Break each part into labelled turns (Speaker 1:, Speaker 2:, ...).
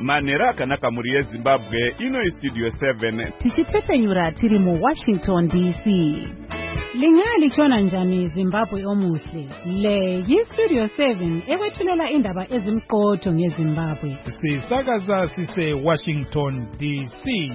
Speaker 1: manhero akanaka muri yezimbabwe. Ino istudio 7
Speaker 2: tichitsepenyura tiri mu Washington DC. Lingalitshona njani Zimbabwe omuhle? Le yistudio 7 ekwethulela indaba ezimqotho ngeZimbabwe.
Speaker 3: Sisakaza sise Washington DC.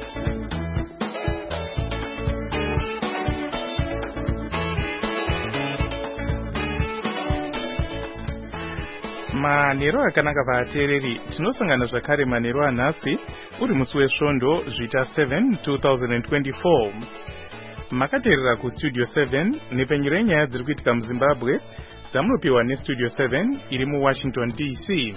Speaker 4: Manhero akanaka vateereri, tinosangana zvakare manhero anhasi uri musi wesvondo zvita 7 2024. Makateerera kustudio 7 nepenyero yenyaya dziri kuitika muZimbabwe dzamunopiwa nestudio 7 iri muWashington DC.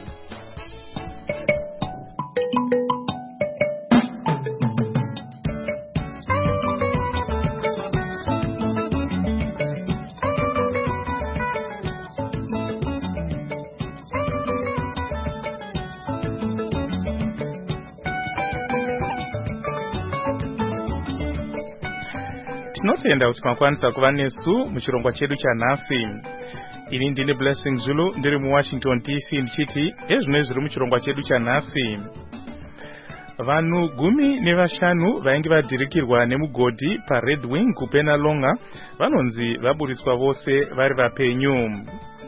Speaker 4: Tinotenda kuti makwanisa kuva nesu muchirongwa chedu chanhasi. Ini ndine Blessing Zulu ndiri muWashington DC ndichiti ezvino zviri muchirongwa chedu chanhasi. Vanhu 15 vainge vadhirikirwa nemugodhi paRed Wing kuPenalonga vanonzi vaburitswa vose vari vapenyu.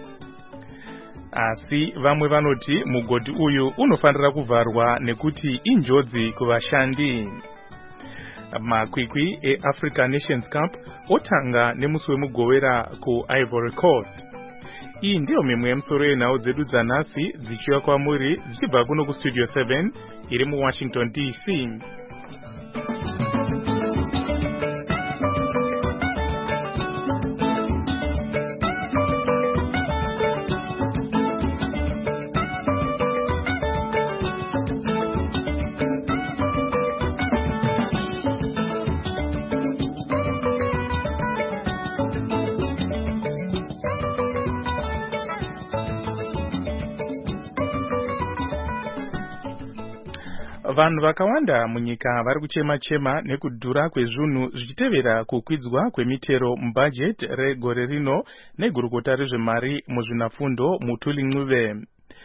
Speaker 4: Asi vamwe vanoti mugodhi uyu unofanira kuvharwa nekuti injodzi kuvashandi. Makwikwi eAfrica Nations Cup otanga nemusi wemugowera kuIvory Coast. Iyi ndiyo mimwe yemusoro yenhau dzedu dzanhasi dzichiuya kwamuri dzichibva kuno kustudio 7 iri muWashington DC. Vanhu vakawanda munyika vari kuchema-chema nekudhura kwezvinhu zvichitevera kukwidzwa kwemitero mubudget regore rino negurukota rezvemari muzvinafundo Mutuli Ncube.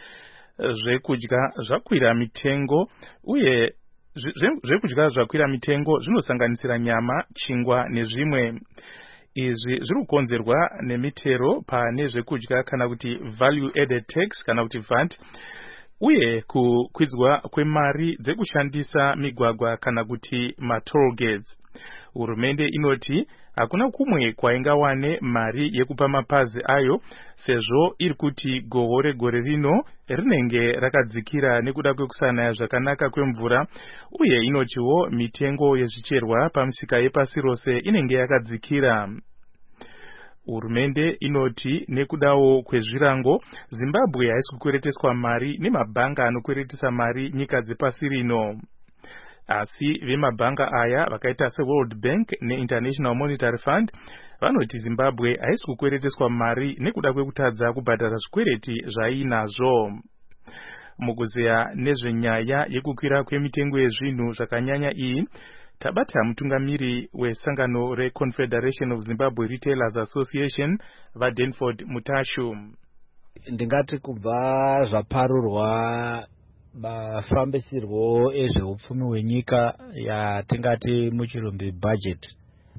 Speaker 4: Zvekudya zvakwira mitengo uye zvekudya zvakwira mitengo zvinosanganisira nyama, chingwa nezvimwe. Izvi zviri kukonzerwa nemitero pane zvekudya kana kuti value added tax kana kuti VAT. Uye kukwidzwa kwemari dzekushandisa migwagwa kana kuti matoll gates. Hurumende inoti hakuna kumwe kwaingawane mari yekupa mapazi ayo sezvo iri kuti gohwo regore rino rinenge rakadzikira nekuda kwekusanaya zvakanaka kwemvura, uye inotiwo mitengo yezvicherwa pamisika yepasi rose inenge yakadzikira. Hurumende inoti nekudawo kwezvirango Zimbabwe haisi kukwereteswa mari nemabhanga anokweretesa mari nyika dzepasi rino. Asi vemabhanga aya vakaita seWorld Bank neInternational Monetary Fund vanoti Zimbabwe haisi kukwereteswa mari nekuda kwekutadza kubhadhara zvikwereti zvainazvo. Mukuzeya nezvenyaya yekukwira kwemitengo yezvinhu zvakanyanya iyi, tabata mutungamiri wesangano reConfederation of Zimbabwe Retailers Association vaDenford Mutashu.
Speaker 5: Ndingati kubva zvaparurwa mafambisirwo ezveupfumi hwenyika yatingati muchirumbi budget,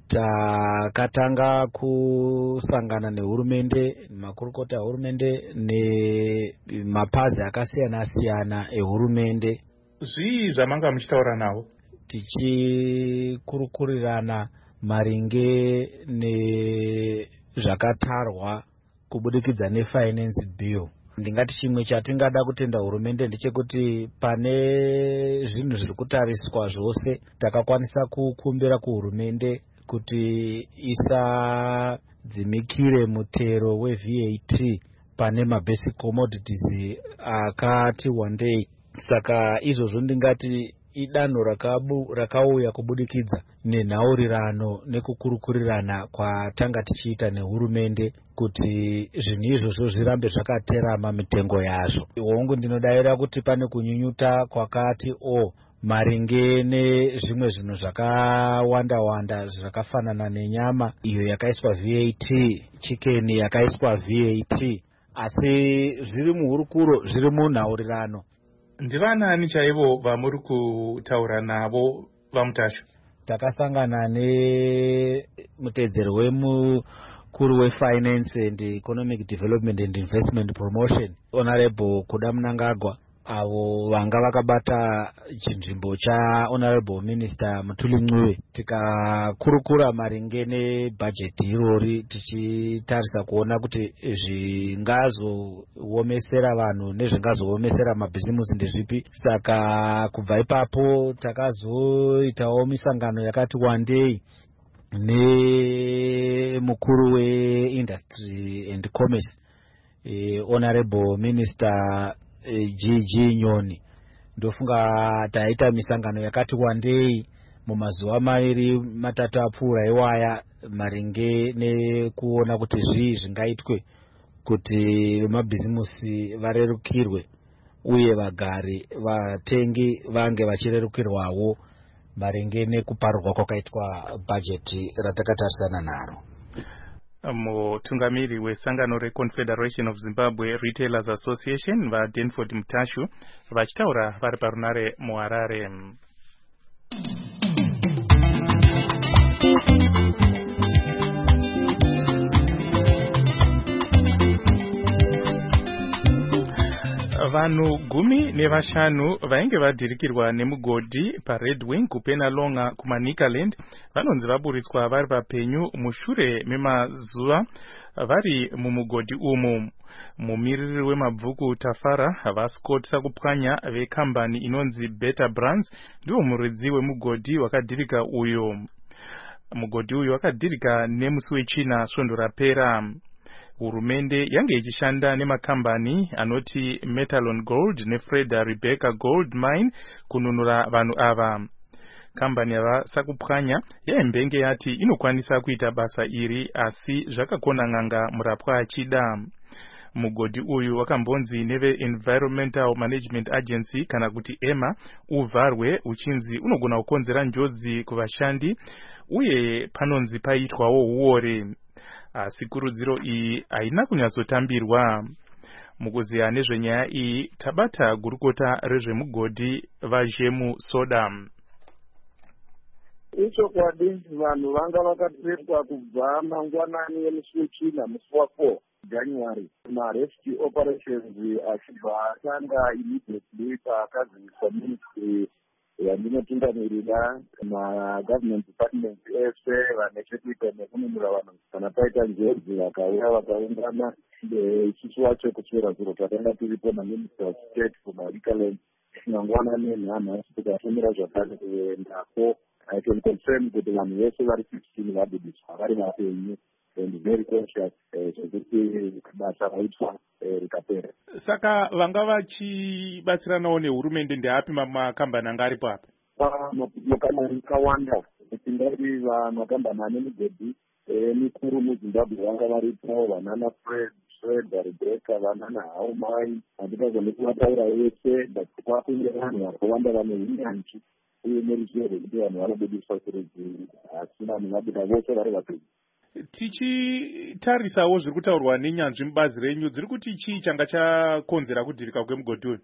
Speaker 5: takatanga kusangana nehurumende, makurukota ehurumende nemapazi akasiyana-siyana ehurumende.
Speaker 4: Zvii zvamanga muchitaura nawo?
Speaker 5: Tichikurukurirana maringe nezvakatarwa kubudikidza nefinance bill. Ndingati chimwe chatingada kutenda hurumende ndechekuti pane zvinhu zviri kutariswa zvose takakwanisa kukumbira kuhurumende kuti isadzimikire mutero weVAT pane mabasic commodities akati wandei. Saka izvozvo ndingati idanho rakauya kubudikidza nenhaurirano nekukurukurirana kwatanga tichiita nehurumende kuti zvinhu izvozvo zvirambe zvakaterama mitengo yazvo. Hongu ndinodavira kuti pane kunyunyuta kwakati maringe nezvimwe zvinhu zvakawanda-wanda zvakafanana nenyama iyo yakaiswa VAT, chicken yakaiswa VAT, asi zviri muhurukuro, zviri munhaurirano.
Speaker 4: Ndivanaani chaivo vamuri kutaura navo vaMutasho?
Speaker 5: Takasangana nemutedzeri wemukuru wefinance and economic development and investment promotion Honorable Kuda Mnangagwa, avo vanga vakabata chinzvimbo chaHonorable Minister Mutuli Mncube. Tikakurukura maringe nebhajeti irori tichitarisa kuona kuti zvingazoomesera vanhu nezvingazoomesera mabhizimusi ndezvipi. Saka kubva ipapo takazoitawo misangano yakati wandei nemukuru weindustry and commerce Honorable Minister GG Nyoni. Ndofunga taita misangano yakati wandei mumazuva mairi matatu apfuura iwaya maringe nekuona kuti zvii zvingaitwe kuti mabhizimusi varerukirwe uye vagari vatengi vange vachirerukirwawo maringe nekuparurwa kwakaitwa bhajeti ratakatarisana naro.
Speaker 4: Mutungamiri wesangano reConfederation of Zimbabwe Retailers Association vaDenford Mutasho vachitaura vari parunare muHarare. Vanhu 15 vainge vadhirikirwa nemugodhi paRed Wing kuPenalonga kumaNikaland vanonzi vaburitswa vari papenyu mushure memazuva vari mumugodhi umu. Mumiriri wemabvuku Tafara vaScott Sakupwanya vekambani inonzi Better Brands ndiwo muridzi wemugodhi wakadhirika uyo. Mugodhi uyu wakadhirika nemusi wechina svondo rapera. Hurumende yange ichishanda nemakambani anoti Metalon Gold neFreda Rebecca Gold Mine kununura vanhu ava. Kambani yava Sakupwanya yaimbenge yati inokwanisa kuita basa iri asi zvakakona ng'anga murapwa achida. Mugodhi uyu wakambonzi neve Environmental Management Agency kana kuti EMA uvharwe uchinzi unogona kukonzera njodzi kuvashandi uye panonzi paitwawo uore. Asi kurudziro iyi haina kunyatsotambirwa. Mukuziya nezvenyaya iyi tabata gurukota rezvemugodhi vaJemu Soda.
Speaker 6: Ichokwadi vanhu vanga vakateswa kubva mangwanani emusi wechina musi wa4 January marescue operations achibva atanga immediately pakaziviswa ministry yandinotungamirira magovernment departments ese vane chekuita nekununura vanhu kana paita njodzi vakauya vakaungana. Isusu wacho kuswera zviro takanga tiripo naminister of state kumaNikaland mangwanani enhanhasi tikafumira zvakare kuendako. I can confirm kuti vanhu vese vari 16 vabudiswa vari vapenyu and very conscious zvekuti basa raitwa rikapera.
Speaker 1: Saka vanga vachibatsiranawo nehurumende ndeapi makambani anga aripo apa?
Speaker 6: Makambani akawanda tindari makambani ane migodhi mikuru muZimbabwe vanga varipo, vanana Fred Rebecca, vanana Haumai, handikagone kuvataura vese but kwakunge vanhu vakawanda vane unyanzvi uye neruzivo rwekuti vanhu vanobudiswa kurudzi asi vanhu vabuda vose vari vapenyu.
Speaker 1: Tichitarisawo zviri kutaurwa nenyanzvi mubazi renyu, dziri kuti chii changa chakonzera kudhirika kwemugodhi uyu?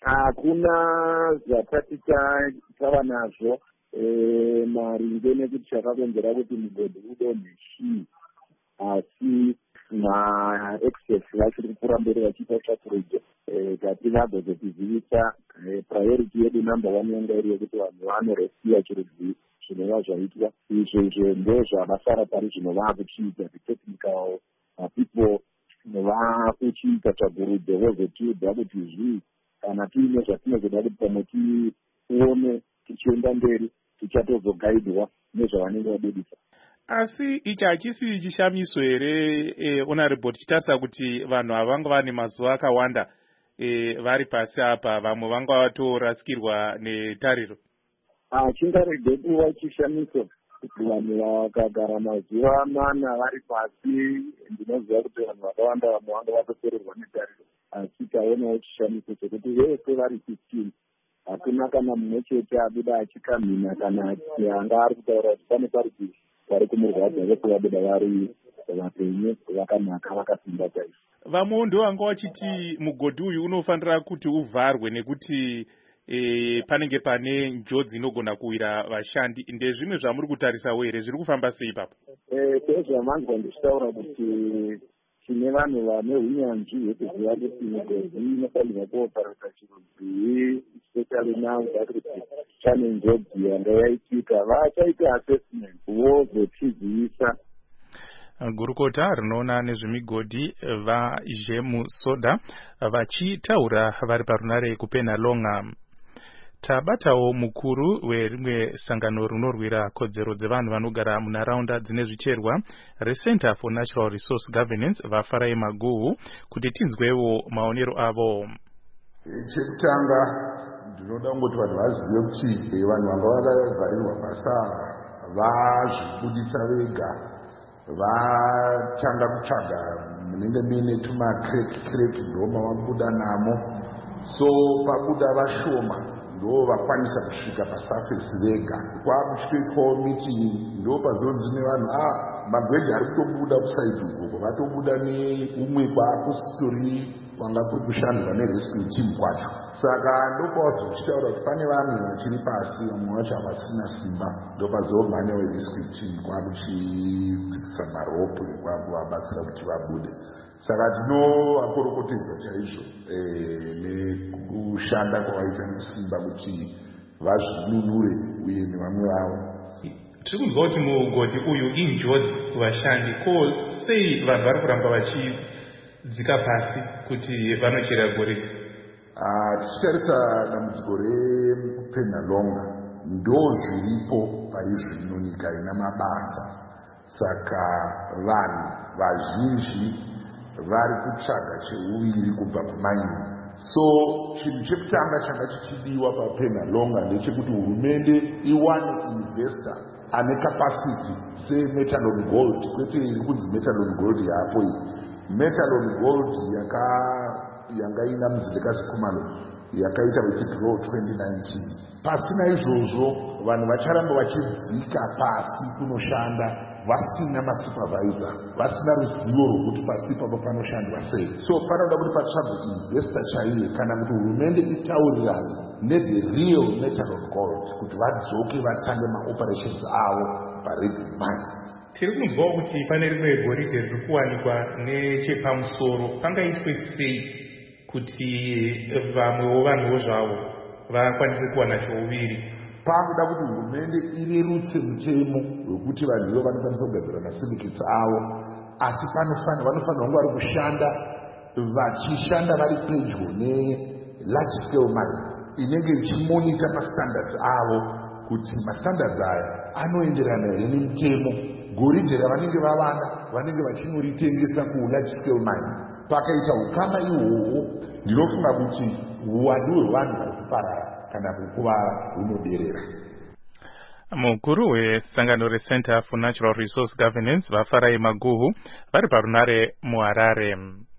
Speaker 6: Hakuna zvakati tava nazvo maringe nekuti chakakonzera kuti mugodhi udonhe chii, asi ma-access vachiri kupfuura mberi vachiita tsvakurudzo kati vagozotizivisa. Priority yedu number 1 yanga iri yekuti vanhu vanoresiya chirudzi zvinova zvaitwa. Izvo ndozvavasara pari zvino vakuchiita technical people vakuchiita tsvakurudzo vozotiudza kuti zvii kana tiine zvatinozoda kuti pamwe tione tichienda mberi tichatozogaidwa nezvavanenge vabudisa.
Speaker 1: Asi ichi hachisi chishamiso here honorable, tichitarisa kuti vanhu ava vanga vane mazuva akawanda vari pasi apa, vamwe vanga vatorasikirwa netariro?
Speaker 6: Chingarege kuva chishamiso kuti vanhu vakagara mazuva 4 vari pasi. Ndinoziva kuti vanhu vakawanda vamwe vanga vatopererwa netariro, asi taonawo chishamiso chekuti vese vari 15 hakuna kana mumwe chete abuda achikamhina kana anga ari kutaura kuti pane parutivi vari kumurwadza vese vabuda vari vapenyu vakanaka vakasimba chaizvo.
Speaker 1: Vamwe ndovanga vachiti mugodhi uyu unofanira kuti uvharwe nekuti panenge pane njodzi inogona kuwira vashandi. Ndezvimwe zvamuri kutarisawo here, zviri kufamba sei ipapo?
Speaker 6: Sezvamanzwa ndichitaura kuti tine vanhu vane unyanzvi hwekuziva kuti migodhi inofanirwa kuoparata chirudzi, especially now kuti pane njodzi yanga yaitika. Vachaita assessment vozotiziisa.
Speaker 4: Gurukota rinoona nezvemigodhi vaJemu Soda vachitaura vari parunare kuPenalonga. Tabatawo mukuru werimwe sangano rinorwira kodzero dzevanhu vanogara munharaunda dzine zvicherwa reCenter for Natural Resource Governance vaFarai Maguhu kuti tinzwewo maonero avo.
Speaker 7: Chekutanga ndinoda kungoti vanhu vazive kuti vanhu vanga vakavharirwa basa vazvibuditsa vega, vatanga kutsvaga munenge muine tumakreki ndoma vabuda namo. So pabuda vashoma ndo vakwanisa kusvika pasafesi vega. Kwakuchitwawo meeting ndo pazonzi nevanhu magweji ari kutobuda kusaidi ukoko, vatobuda neumwe kwakustori kwanga kuri kushandwa nerescue team kwacho. Saka ndokwazochitaura kuti pane vanhu vachiri pasi, vamwe vacho havasina simba, ndopazomhanya werescue team kwakuchidzikisa maropu kwakuvabatsira kuti vabude. Saka tinovakorokotedza chaizvo nekushanda kwavaita nesimba kuti vazvinunure uye nevamwe vavo.
Speaker 4: Tiri kunzwa kuti mugodhi uyu injodzi kuvashandi, ko sei vanhu vari kuramba vachidzika pasi kuti vanochera goridhe?
Speaker 7: Tichitarisa dambudziko rePenalonga ndo zviripo paizvino nyika ina mabasa. Saka vanhu vazhinji vari kutsvaga cheuviri kubva kumaini. So chinhu chekutanga changa chichidiwa paPenalonga ndechekuti hurumende iwane investor ane capacity seMetalon Gold, kwete iri kunzi Metalon Gold yapo iyi. Metalon Gold yanga ina Muzilekazi Khumalo yakaita withdraw 2019. Pasina izvozvo vanhu vacharamba vachidzika pasi kunoshanda vasina masupervisor, vasina ruzivo rwokuti pasi papo panoshandwa sei. So panoda kuti patsvagwe investor chaiye kana kuti hurumende itaurirane neze real Metalon Gold kuti vadzoke vatange maoperations avo paRedding Mine.
Speaker 4: Tiri kunzwawo kuti pane rimwe goridhe riri kuwanikwa nechepamusoro. Pangaitwe sei kuti vamwewo vanhuwo zvavo vakwanise kuwana cheuviri?
Speaker 7: Pakuda kuti hurumende irerutse mutemo wekuti vanhuvo vanokwanisa kugadzira masindikates avo, asi vanofanira kunge vari kushanda vachishanda vari pedyo nelarge scale mine inenge ichimonita mastandards avo kuti mastandards aya anoenderana here nemutemo. Goridhe ravanenge vavana vanenge vachinoritengesa kularge scale mine. Pakaita ukama ihwohwo, ndinofunga kuti uwandu hwevanhu vari kuparara kana kukuvara hunoderera.
Speaker 4: Mukuru wesangano reCenter for Natural Resource Governance vaFarai Maguhu vari parunare muHarare.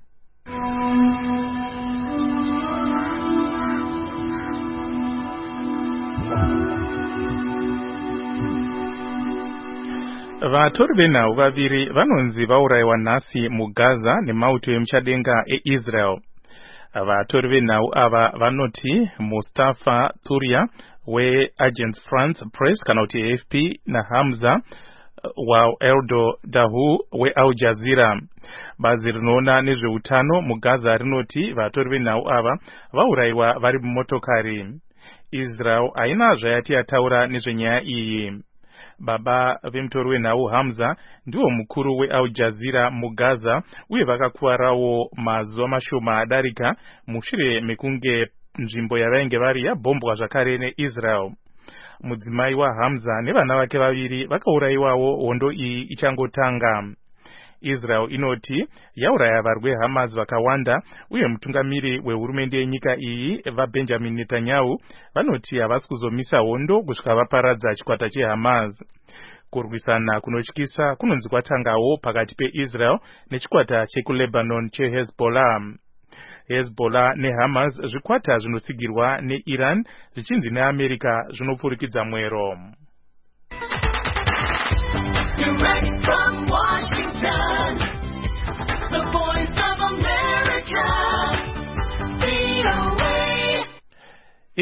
Speaker 4: Vatori venhau vaviri vanonzi vaurayiwa nhasi muGaza nemauto emuchadenga eIsrael. Vatori venhau ava vanoti Mustafa Thuria weAgence France Press kana kuti AFP naHamza Eldo Dahu weAl Jazeera. Bazi rinoona nezveutano muGaza rinoti vatori venhau ava vaurayiwa vari mumotokari. Israel haina zvayati yataura nezvenyaya iyi. Baba vemutori wenhau Hamza ndiwo mukuru weAl Jazeera muGaza uye vakakuwarawo mazuva mashoma adarika mushure mekunge nzvimbo yavainge vari yabhombwa zvakare neIsrael. Mudzimai waHamza nevana vake vaviri vakaurayiwawo hondo iyi ichangotanga. Israel inoti yauraya varwi veHamas vakawanda uye mutungamiri wehurumende yenyika iyi vaBenjamin Netanyahu vanoti havasi kuzomisa hondo kusvika vaparadza chikwata cheHamas. Kurwisana kunotyisa kunonzi kwatangawo pakati peIsrael nechikwata chekuLebanon cheHezbollah. Hezbollah neHamas zvikwata zvinotsigirwa neIran zvichinzi neAmerika zvinopfurikidza mwero. Direct from Washington.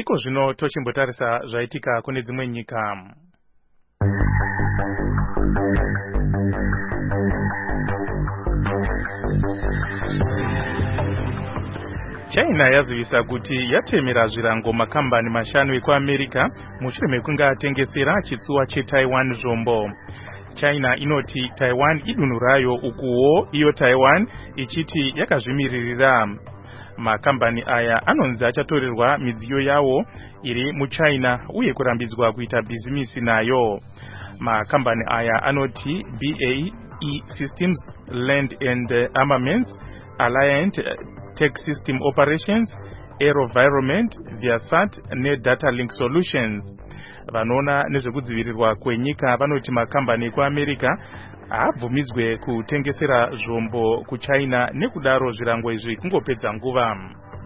Speaker 4: iko zvino tochimbotarisa zvaitika kune dzimwe nyika. China yazivisa kuti yatemera zvirango makambani mashanu ekuAmerica mushure mekunge atengesera chitsuwa cheTaiwan zvombo. China inoti Taiwan idunhu rayo ukuwo iyo Taiwan ichiti yakazvimiririra. Makambani aya anonzi achatorerwa midziyo yawo iri muChina uye kurambidzwa kuita bhizimisi nayo. Makambani aya anoti BAE Systems Land and Armaments, Alliant Tech System Operations, Aerovironment, Viasat neData Link Solutions. Vanoona nezvekudzivirirwa kwenyika vanoti makambani ekuAmerica abvumidzwe kutengesera zvombo kuChina nekudaro zvirango izvi kungopedza nguva.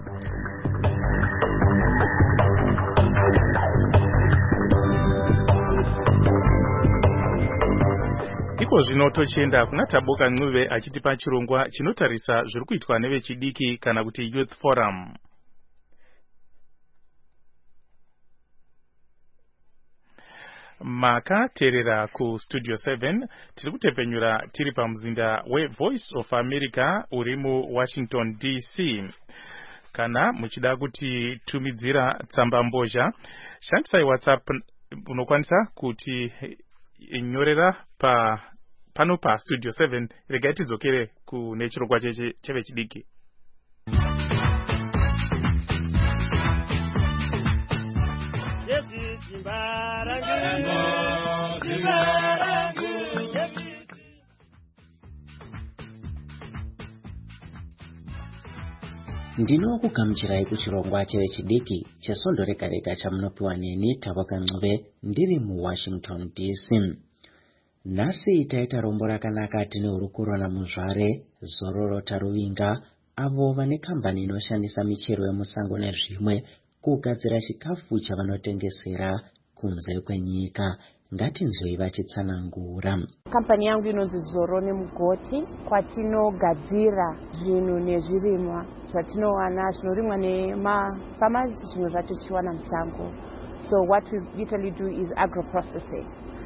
Speaker 4: Iko zvino tochienda kuna Taboka Ncube achitipa chirongwa chinotarisa zviri kuitwa nevechidiki kana kuti Youth Forum. Makaterera ku Studio 7 tiri kutepenyura tiri pamuzinda weVoice of America uri muWashington DC. Kana muchida kuti tumidzira tsamba mbozha, shandisai WhatsApp, unokwanisa kuti nyorera pano pa Studio 7. Regai tidzokere kune chirongwa chevechidiki.
Speaker 8: Ndinokugamuchirai kuchirongwa chevechidiki chesondo rega-rega chamunopiwa neni Taboka Ncube ndiri muWashington DC. Nhasi taita rombo rakanaka tine Hurukurona Muzvare, Zororota Ruvinga, avo vane kambani inoshandisa michero yemusango nezvimwe kugadzira chikafu chavanotengesera kunze kwenyika. Ngatinzwei vachitsanangura.
Speaker 9: Kampani yangu inonzi Zoro neMugoti, kwatinogadzira zvinhu nezvirimwa zvatinowana zvinorimwa nemafamasi, zvinhu zvatochiwana musango. So what we literally do is agro-processing.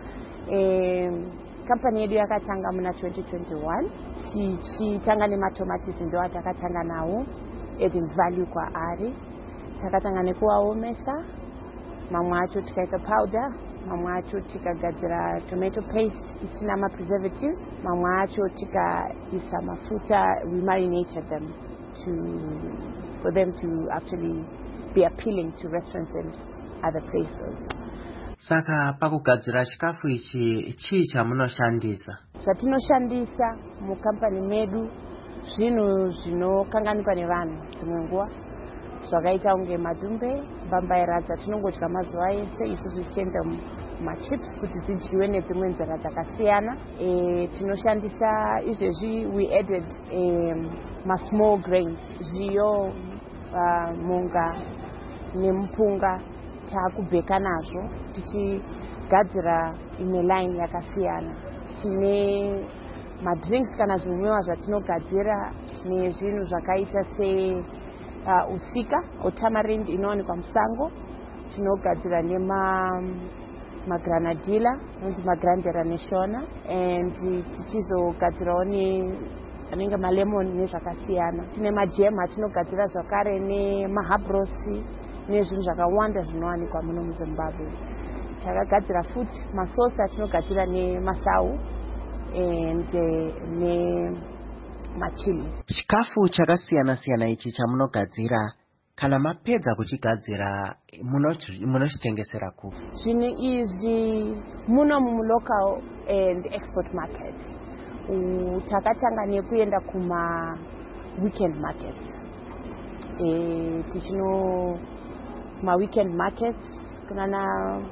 Speaker 9: Kampani yedu yakatanga muna 2021 tichitanga nematomatisi ndo atakatanga nawo, adding value kwaari. Takatanga nekuaomesa, mamwe acho tikaita powder, mamwe acho tikagadzira tomato paste isina ma-preservatives, mamwe acho tikaisa mafuta, we marinated them for them to actually be appealing to restaurants and other places.
Speaker 8: Saka pakugadzira chikafu ichi chii chamunoshandisa?
Speaker 9: Zvatinoshandisa mukampani medu zvinhu zvinokanganikwa nevanhu dzimwe nguva, zvakaita unge madhumbe, mbambaira dzatinongodya mazuva ese, isusu tichienda machips kuti dzidyiwe nedzimwe nzira dzakasiyana. Tinoshandisa izvezvi we added ma-small grains, zviyo, munga nemupunga taakubheka nazvo tichigadzira imwe line yakasiyana. Tine madrinks kana zvinwiwa zvatinogadzira nezvinhu zvakaita se usika o tamarind inowanikwa musango, tinogadzira nemagranadilla anonzi magrandera neshona, and tichizogadzirawo anenge malemon nezvakasiyana. Tine majam atinogadzira zvakare nemahabrosi nezvinhu zvakawanda zvinowanikwa muno muZimbabwe. Takagadzira futi masosi atinogadzira nemasau and machilies.
Speaker 8: Chikafu chakasiyana-siyana ichi chamunogadzira, kana mapedza kuchigadzira munochitengesera kupi?
Speaker 9: Zvinhu izvi muno mulocal and export markets. Takatanga nekuenda kuma weekend markets. Tichino ma weekend markets kunana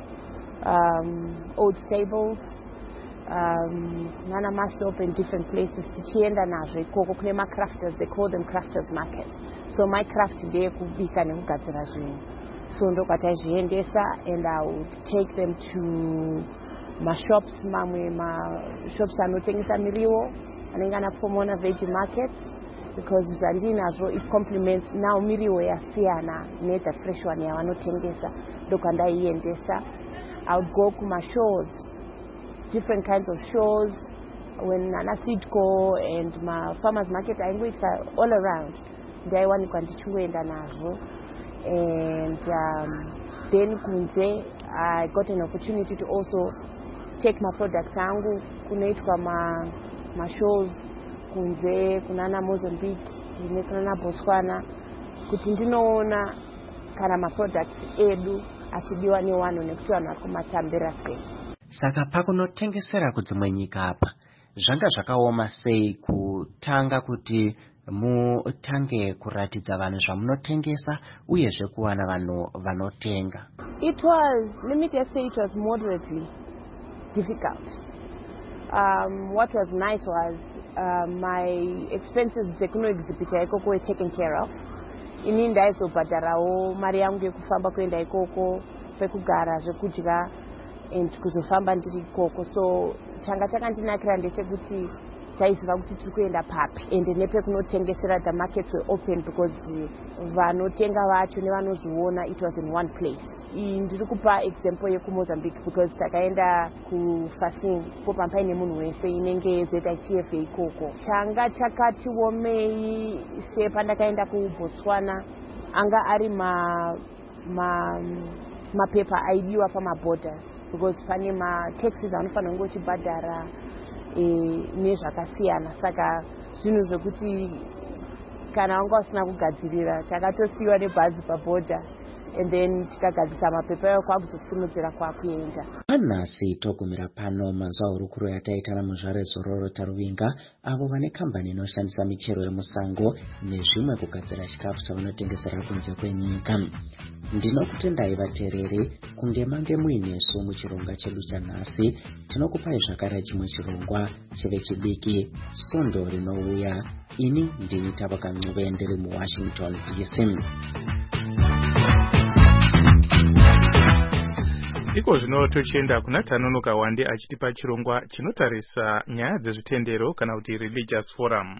Speaker 9: Old Stables, Nana Maslop in different places. Tichienda nazvo ikoko kune ma-crafters, they call them crafters markets. So my craft ndeye kubika nekugadzira zvinhu. So ndokwataizviendesa, and I would take them to ma-shops, mamwe ma-shops anotengesa miriwo, anenge ana Pomona veggie markets, because zvandinazvo it complements now miriwo yasiyana nethe fresh one yavanotengesa ndokandaiendesa. I would go kumashows, different kinds of shows, when Nana Sidco and my farmers market aingoitika all around ndaiwanikwa ndichingoenda nazvo. And then kunze I got an opportunity to also take my products angu kunoitwa mashows kunze kunana Mozambique nekunana Botswana kuti ndinoona kana maproducts edu achidiwa nevanhu nekuti vanhu vari kumatambira sei.
Speaker 8: Saka pakunotengesera kudzimwe nyika apa zvanga zvakaoma sei kutanga kuti mutange kuratidza vanhu zvamunotengesa uyezve kuwana vanhu vanotenga?
Speaker 9: It was, let me just say, it was moderately difficult. What was nice was my expenses dzekuno exhibit ikoko were taken care of. Ini ndaizobhadharawo mari yangu yekufamba kuenda ikoko, pekugara, zvekudya, and kuzofamba ndiri ikoko. So changa chakandinakira ndechekuti taiziva kuti tiri kuenda papi, ende nepekunotengesera the markets were open because vanotenga vacho nevanoziona it was in one place. Ndiri kupa example yekuMozambique because takaenda kuFasing popa paine munhu wese inenge ZITF ikoko. Changa chakati womei sepandakaenda kuBotswana anga ari mapepa aidiwa pamaborders because pane mataxes anofanira kunge uchibhadhara nezvakasiyana. Saka zvinhu zvekuti kana wanga usina kugadzirira takatosiyiwa nebhazi pabhodha and then tikagadzisa mapepa ayo kwakuzosimudzira kwakuenda.
Speaker 8: Anhasi togumira pano mazuva hurukuro yataita muzvare Zororo Taruvinga avo vane kambani inoshandisa michero yemusango nezvimwe kugadzira chikafu chavanotengesera kunze kwenyika. Ndinokutendai vateereri kunge mange muinesu muchirongwa chedu chanhasi. Tinokupai zvakare chimwe chirongwa chevechidiki Sondo rinouya. Ini ndini Tabaka Ncube ndiri muWashington DC.
Speaker 4: Iko zvino tochienda kuna Tanonoka Wande achitipa chirongwa chinotarisa nyaya dzezvitendero kana kuti religious forum.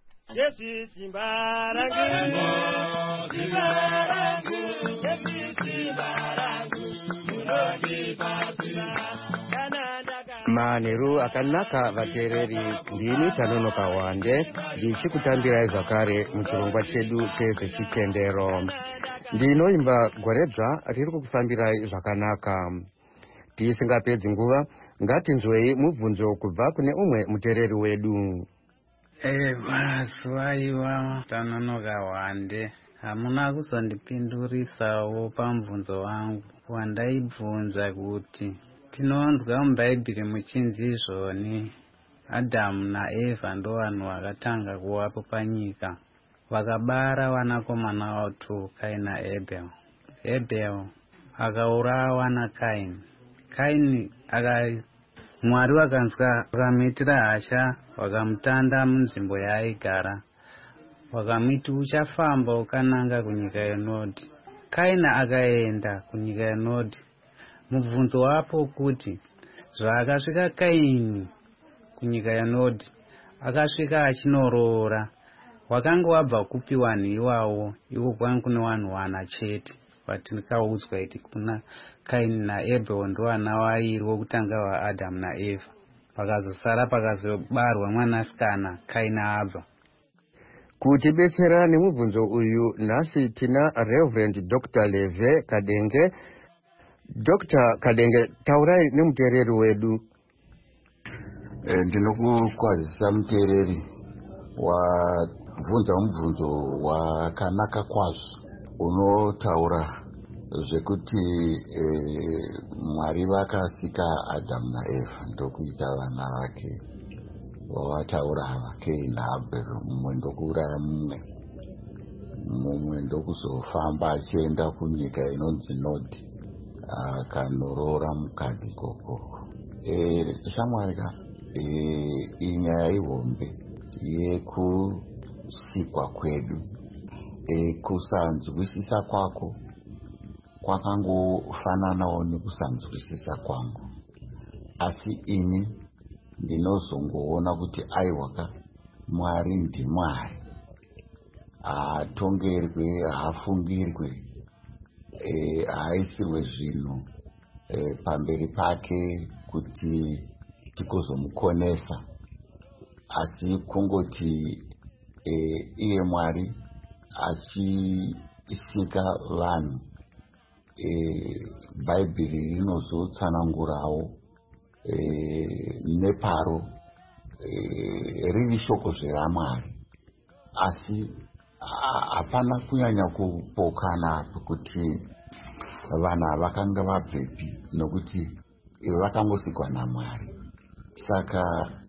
Speaker 10: Manheru akanaka vateereri, ndini Tanonoka Wande ndichikutambirai zvakare muchirongwa chedu chezvechitendero. Ndinoimba Gwaredzva riri kukufambirai zvakanaka. Tisingapedzi nguva, ngatinzwei mubvunzo kubva kune umwe muteereri wedu.
Speaker 11: Mazuva Tanonoka Wande, hamuna kuzondipindurisawo pamubvunzo wangu wandaibvunza kuti tinonzwa mubhaibheri muchinzi izvoni Adhamu naEvha ndo vanhu vakatanga kuvapo panyika, vakabara vanakomana vavo Kaini naEbheri. Ebheri akaurawa naKaini. Kaini Mwari vakanzwa vakamuitira hasha, vakamutanda munzvimbo yaaigara, vakamuiti uchafamba ukananga kunyika yeNodhi. Kaini akaenda kunyika yeNodhi. Mubvunzo wapo kuti zvaakasvika Kaini kunyika yeNodhi, akasvika achinoroora. Wakanga wabva kupi vanhu iwawo? Iko kwanga kune vanhu vana chete vatikaudzwa iti kuna Kaini naEbheri ndo vana vairi vokutanga vaAdhamu naEvha. Pakazosara pakazobarwa mwanasikana Kaini abva.
Speaker 10: Kutibetsera nemubvunzo uyu nhasi tina Reverend Dr. Leve Kadenge. Dr. Kadenge, taurai nemuteereri wedu.
Speaker 7: Ndinokukwazisa muteereri wabvunza mubvunzo wakanaka kwazvo unotaura zvekuti Mwari vakasika Adhamu naEvha ndokuita vana vake vavataura ava Kaini naAbheri. Mumwe ndokuuraya mumwe ndokuzofamba achienda kunyika inonzi Nodhi akanorora mukadzi ikoko. Shamwari inyaya ihombe yekusikwa kwedu. Kusanzwisisa kwako kwakangofananawo nekusanzwisisa kwangu, asi ini ndinozongoona kuti aiwaka Mwari ndiMwari
Speaker 12: haatongerwe, haafungirwe, haaisirwe zvinhu pamberi pake kuti tikozomukonesa, asi kungoti iye Mwari achisika vanhu. Bhaibheri rinozotsanangurawo neparo riri shoko zveramwari, asi hapana kunyanya kupokana kuti vanhu vakanga vabvepi, nokuti vakangosikwa naMwari. Saka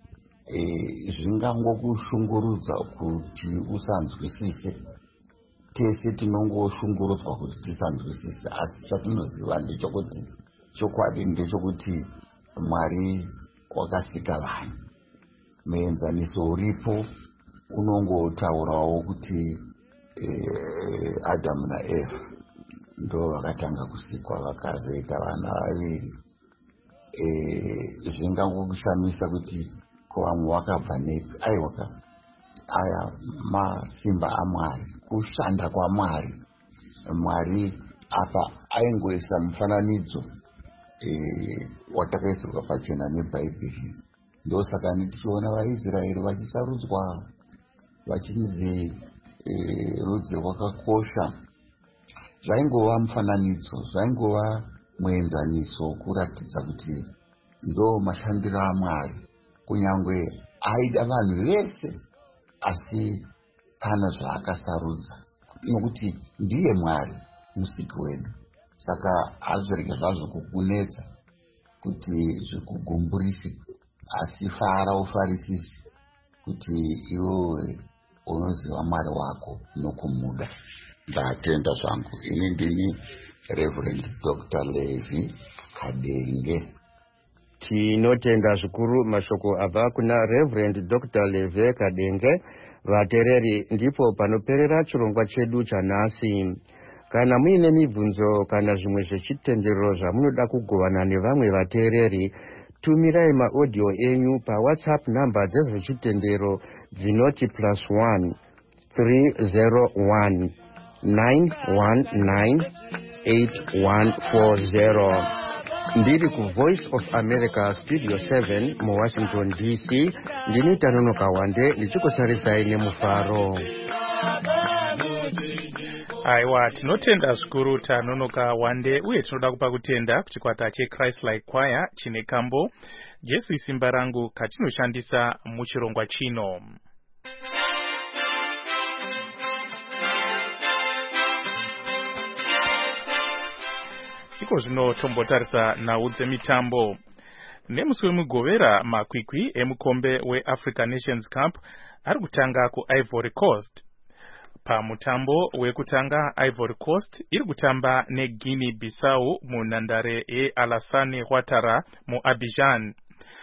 Speaker 12: zvingangokushungurudza kuti usanzwisise. Tese tinongoshungurudzwa kuti tisanzwisise, asi chatinoziva ndechekuti chokwadi ndechekuti Mwari wakasika vanhu. Muenzaniso uripo unongotaurawo kuti Adamu naEva ndo vakatanga kusikwa, vakazoita vana vaviri. Zvingangokushamisa kuti vamwe vakabva nepi. Aiwa, aya masimba aMwari, kushanda kwaMwari. Mwari apa aingoisa mufananidzo watakaisirwa pachena neBhaibheri. Ndosaka tichiona vaIsraeri vachisarudzwa, vachinzi rudzi rwakakosha. Zvaingova mufananidzo, zvaingova muenzaniso kuratidza kuti ndo mashandiro aMwari, kunyangwe aida vanhu vese, asi pana zvaakasarudza, nokuti ndiye Mwari musiki wedu. Saka hazvirege zvazvo kukunetsa kuti zvikugumburisi, asi fara ufarisisi kuti iwewe unoziva Mwari wako nokumuda. Ndatenda zvangu. Ini ndini Reverend Dr. Levi Kadenge.
Speaker 10: Tinotenda zvikuru mashoko abva kuna Reverend Dr. Levi Kadenge. Vatereri, ndipo panoperera chirongwa chedu chanhasi. Kana muine mibvunzo kana zvimwe zvechitendero zvamunoda kugovana nevamwe vatereri, tumirai maaudio enyu paWhatsApp namba dzezvechitendero dzinoti +1 301 919 8140. Ndiri ku Voice of America Studio 7 mu Washington DC. Ndini Tanonoka Wande ndichikusarisai nemufaro.
Speaker 4: Aiwa, tinotenda zvikuru Tanonoka Wande, uye tinoda kupa kutenda kuchikwata cheChrist Like Choir chine kambo Jesu isimba rangu katinoshandisa muchirongwa chino. Iko zvino tombotarisa nhau dzemitambo. Nemusi wemugovera, makwikwi emukombe weAfrica Nations Cup ari kutanga kuIvory Coast. Pamutambo wekutanga, Ivory Coast iri kutamba neGuinea Bissau munhandare yeAlassane Ouattara muAbidjan.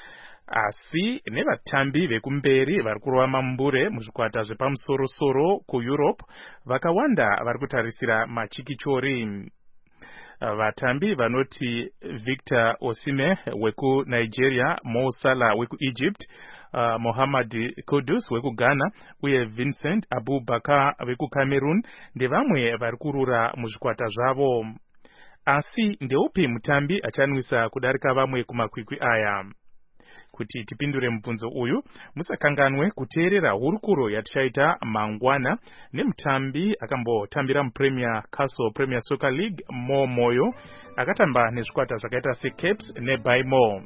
Speaker 4: Asi nevatambi vekumberi vari kurova mambure muzvikwata zvepamusoro-soro kuEurope vakawanda vari kutarisira machikichori. Vatambi vanoti Victor Osimhen weku Nigeria, Mo Salah weku Egypt, Mohamed Kudus weku Ghana uye Vincent Abubakar weku Cameroon ndevamwe vari kurura muzvikwata zvavo. Asi ndeupi mutambi achanwisa kudarika vamwe kumakwikwi aya? Kuti tipindure mubvunzo uyu, musakanganwe kuteerera hurukuro yatichaita mangwana nemutambi akambotambira muPremier Castle Premier Soccer League, Mo Moyo, akatamba nezvikwata zvakaita seCaps neBaimo.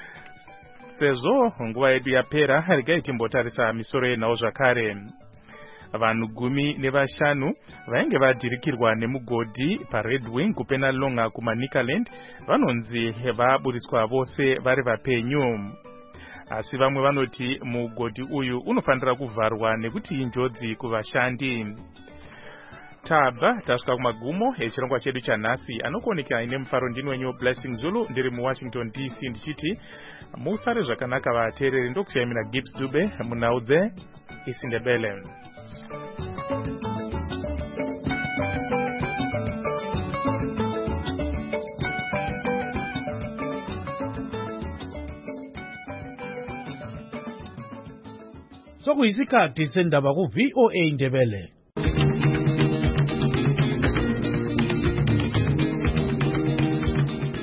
Speaker 4: Sezvo nguva yedu yapera, regai timbotarisa misoro yenhau zvakare. Vanhu 15 vainge vadhirikirwa nemugodhi paRed Wing kuPenalonga kumaNicaland vanonzi vaburiswa vose vari vapenyu. Asi vamwe vanoti mugodhi uyu unofanira kuvharwa nekuti injodzi kuvashandi. Tabva tasvika kumagumo echirongwa chedu chanhasi. Anokuoneka ine mufaro ndini wenyu Blessing Zulu, ndiri muWashington DC ndichiti musare zvakanaka vateereri. Ndokushaimira Gibbs Dube munhau dzeIsindebele.
Speaker 3: Sokuyisikhathi sendaba ku VOA Ndebele.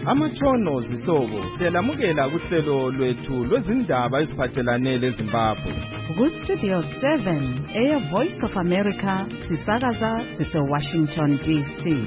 Speaker 13: Amatshono zihlobo siyalamukela kuhlelo lwethu lwezindaba eziphathelane leZimbabwe.
Speaker 2: Ku-Studio 7 Air Voice of America sisakaza sise-Washington DC.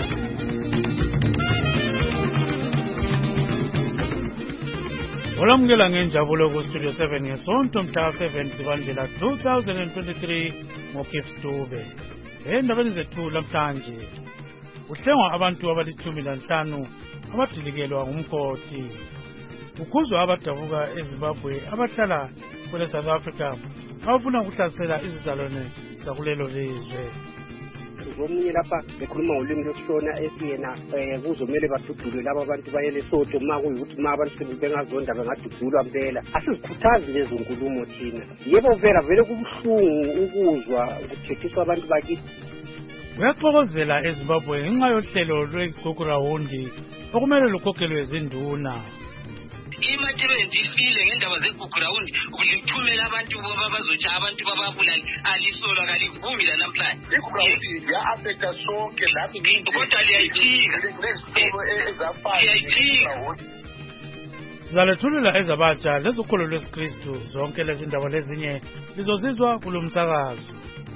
Speaker 14: Olamukela ngenjabulo ku-Studio 7 ngesonto mhla 7 Zibandlela 2023 ngoKips Dube. Endabeni zethu lamhlanje kuhlengwa abantu abali-15 abadilikelwa ngumkoti. Kukhuzwa abadabuka eZimbabwe abahlala kwele South Africa abafuna ukuhlasela izizalwane zakulelo lizwe.
Speaker 15: Zomunye lapha bekhuluma ngolimi lwesishona esiyena kuzomele badudulwe laba abantu bayele Lesotho makuyikuthi abantu bengazonda bengadudulwa mpela. Asizikhuthazi lezo nkulumo thina. Yebo vele kubuhlungu ukuzwa ukuthethiswa abantu bakithi.
Speaker 14: Uyaxokozela eZimbabwe ngenxa yohlelo lweGugurawundi okumele lukhokhelwe izinduna.
Speaker 16: Imathementi ifile ngendaba zeGugurawundi ukulithumela abantu babazotsha abantu bababulali alisola kalivumi la namhlanje.
Speaker 7: iGugurawundi ya-affecta sonke lapho
Speaker 16: kodwa liyayithika.
Speaker 14: Sizalethulula ezabatsha lezokholo lwesikristu zonke lezi ndaba lezinye lizozizwa kulo msakazo.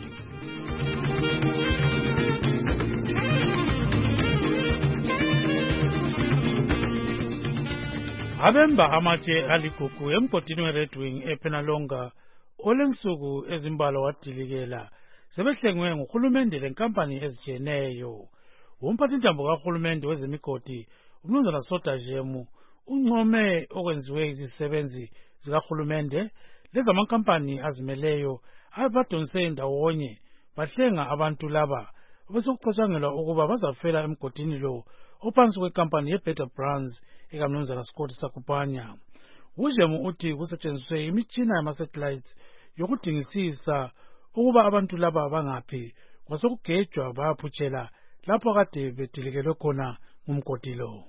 Speaker 14: Abemba amatshe aligugu emgodini weRed Wing ePenalonga olensuku ezimbalo wadilikela sebehlengwe nguhulumende lenkampani ezitshiyeneyo. Umphathintambo kahulumende wezemigodi uMnumzana Soda Jemu uncome okwenziwe izisebenzi zikahulumende lezamankampani azimeleyo abadonse ndawonye bahlenga abantu laba besekucatshangelwa ukuba bazafela emgodini lo ophansi kwenkampani yeBetter Brands ekaMnumzana Scott Sakupanya. Ujemu uthi kusetshenziswe imitshina yama-satellites yokudingisisa ukuba abantu laba bangaphi kwasekugejwa bayaphutshela lapho kade bedilikelwe khona ngumgodi lo.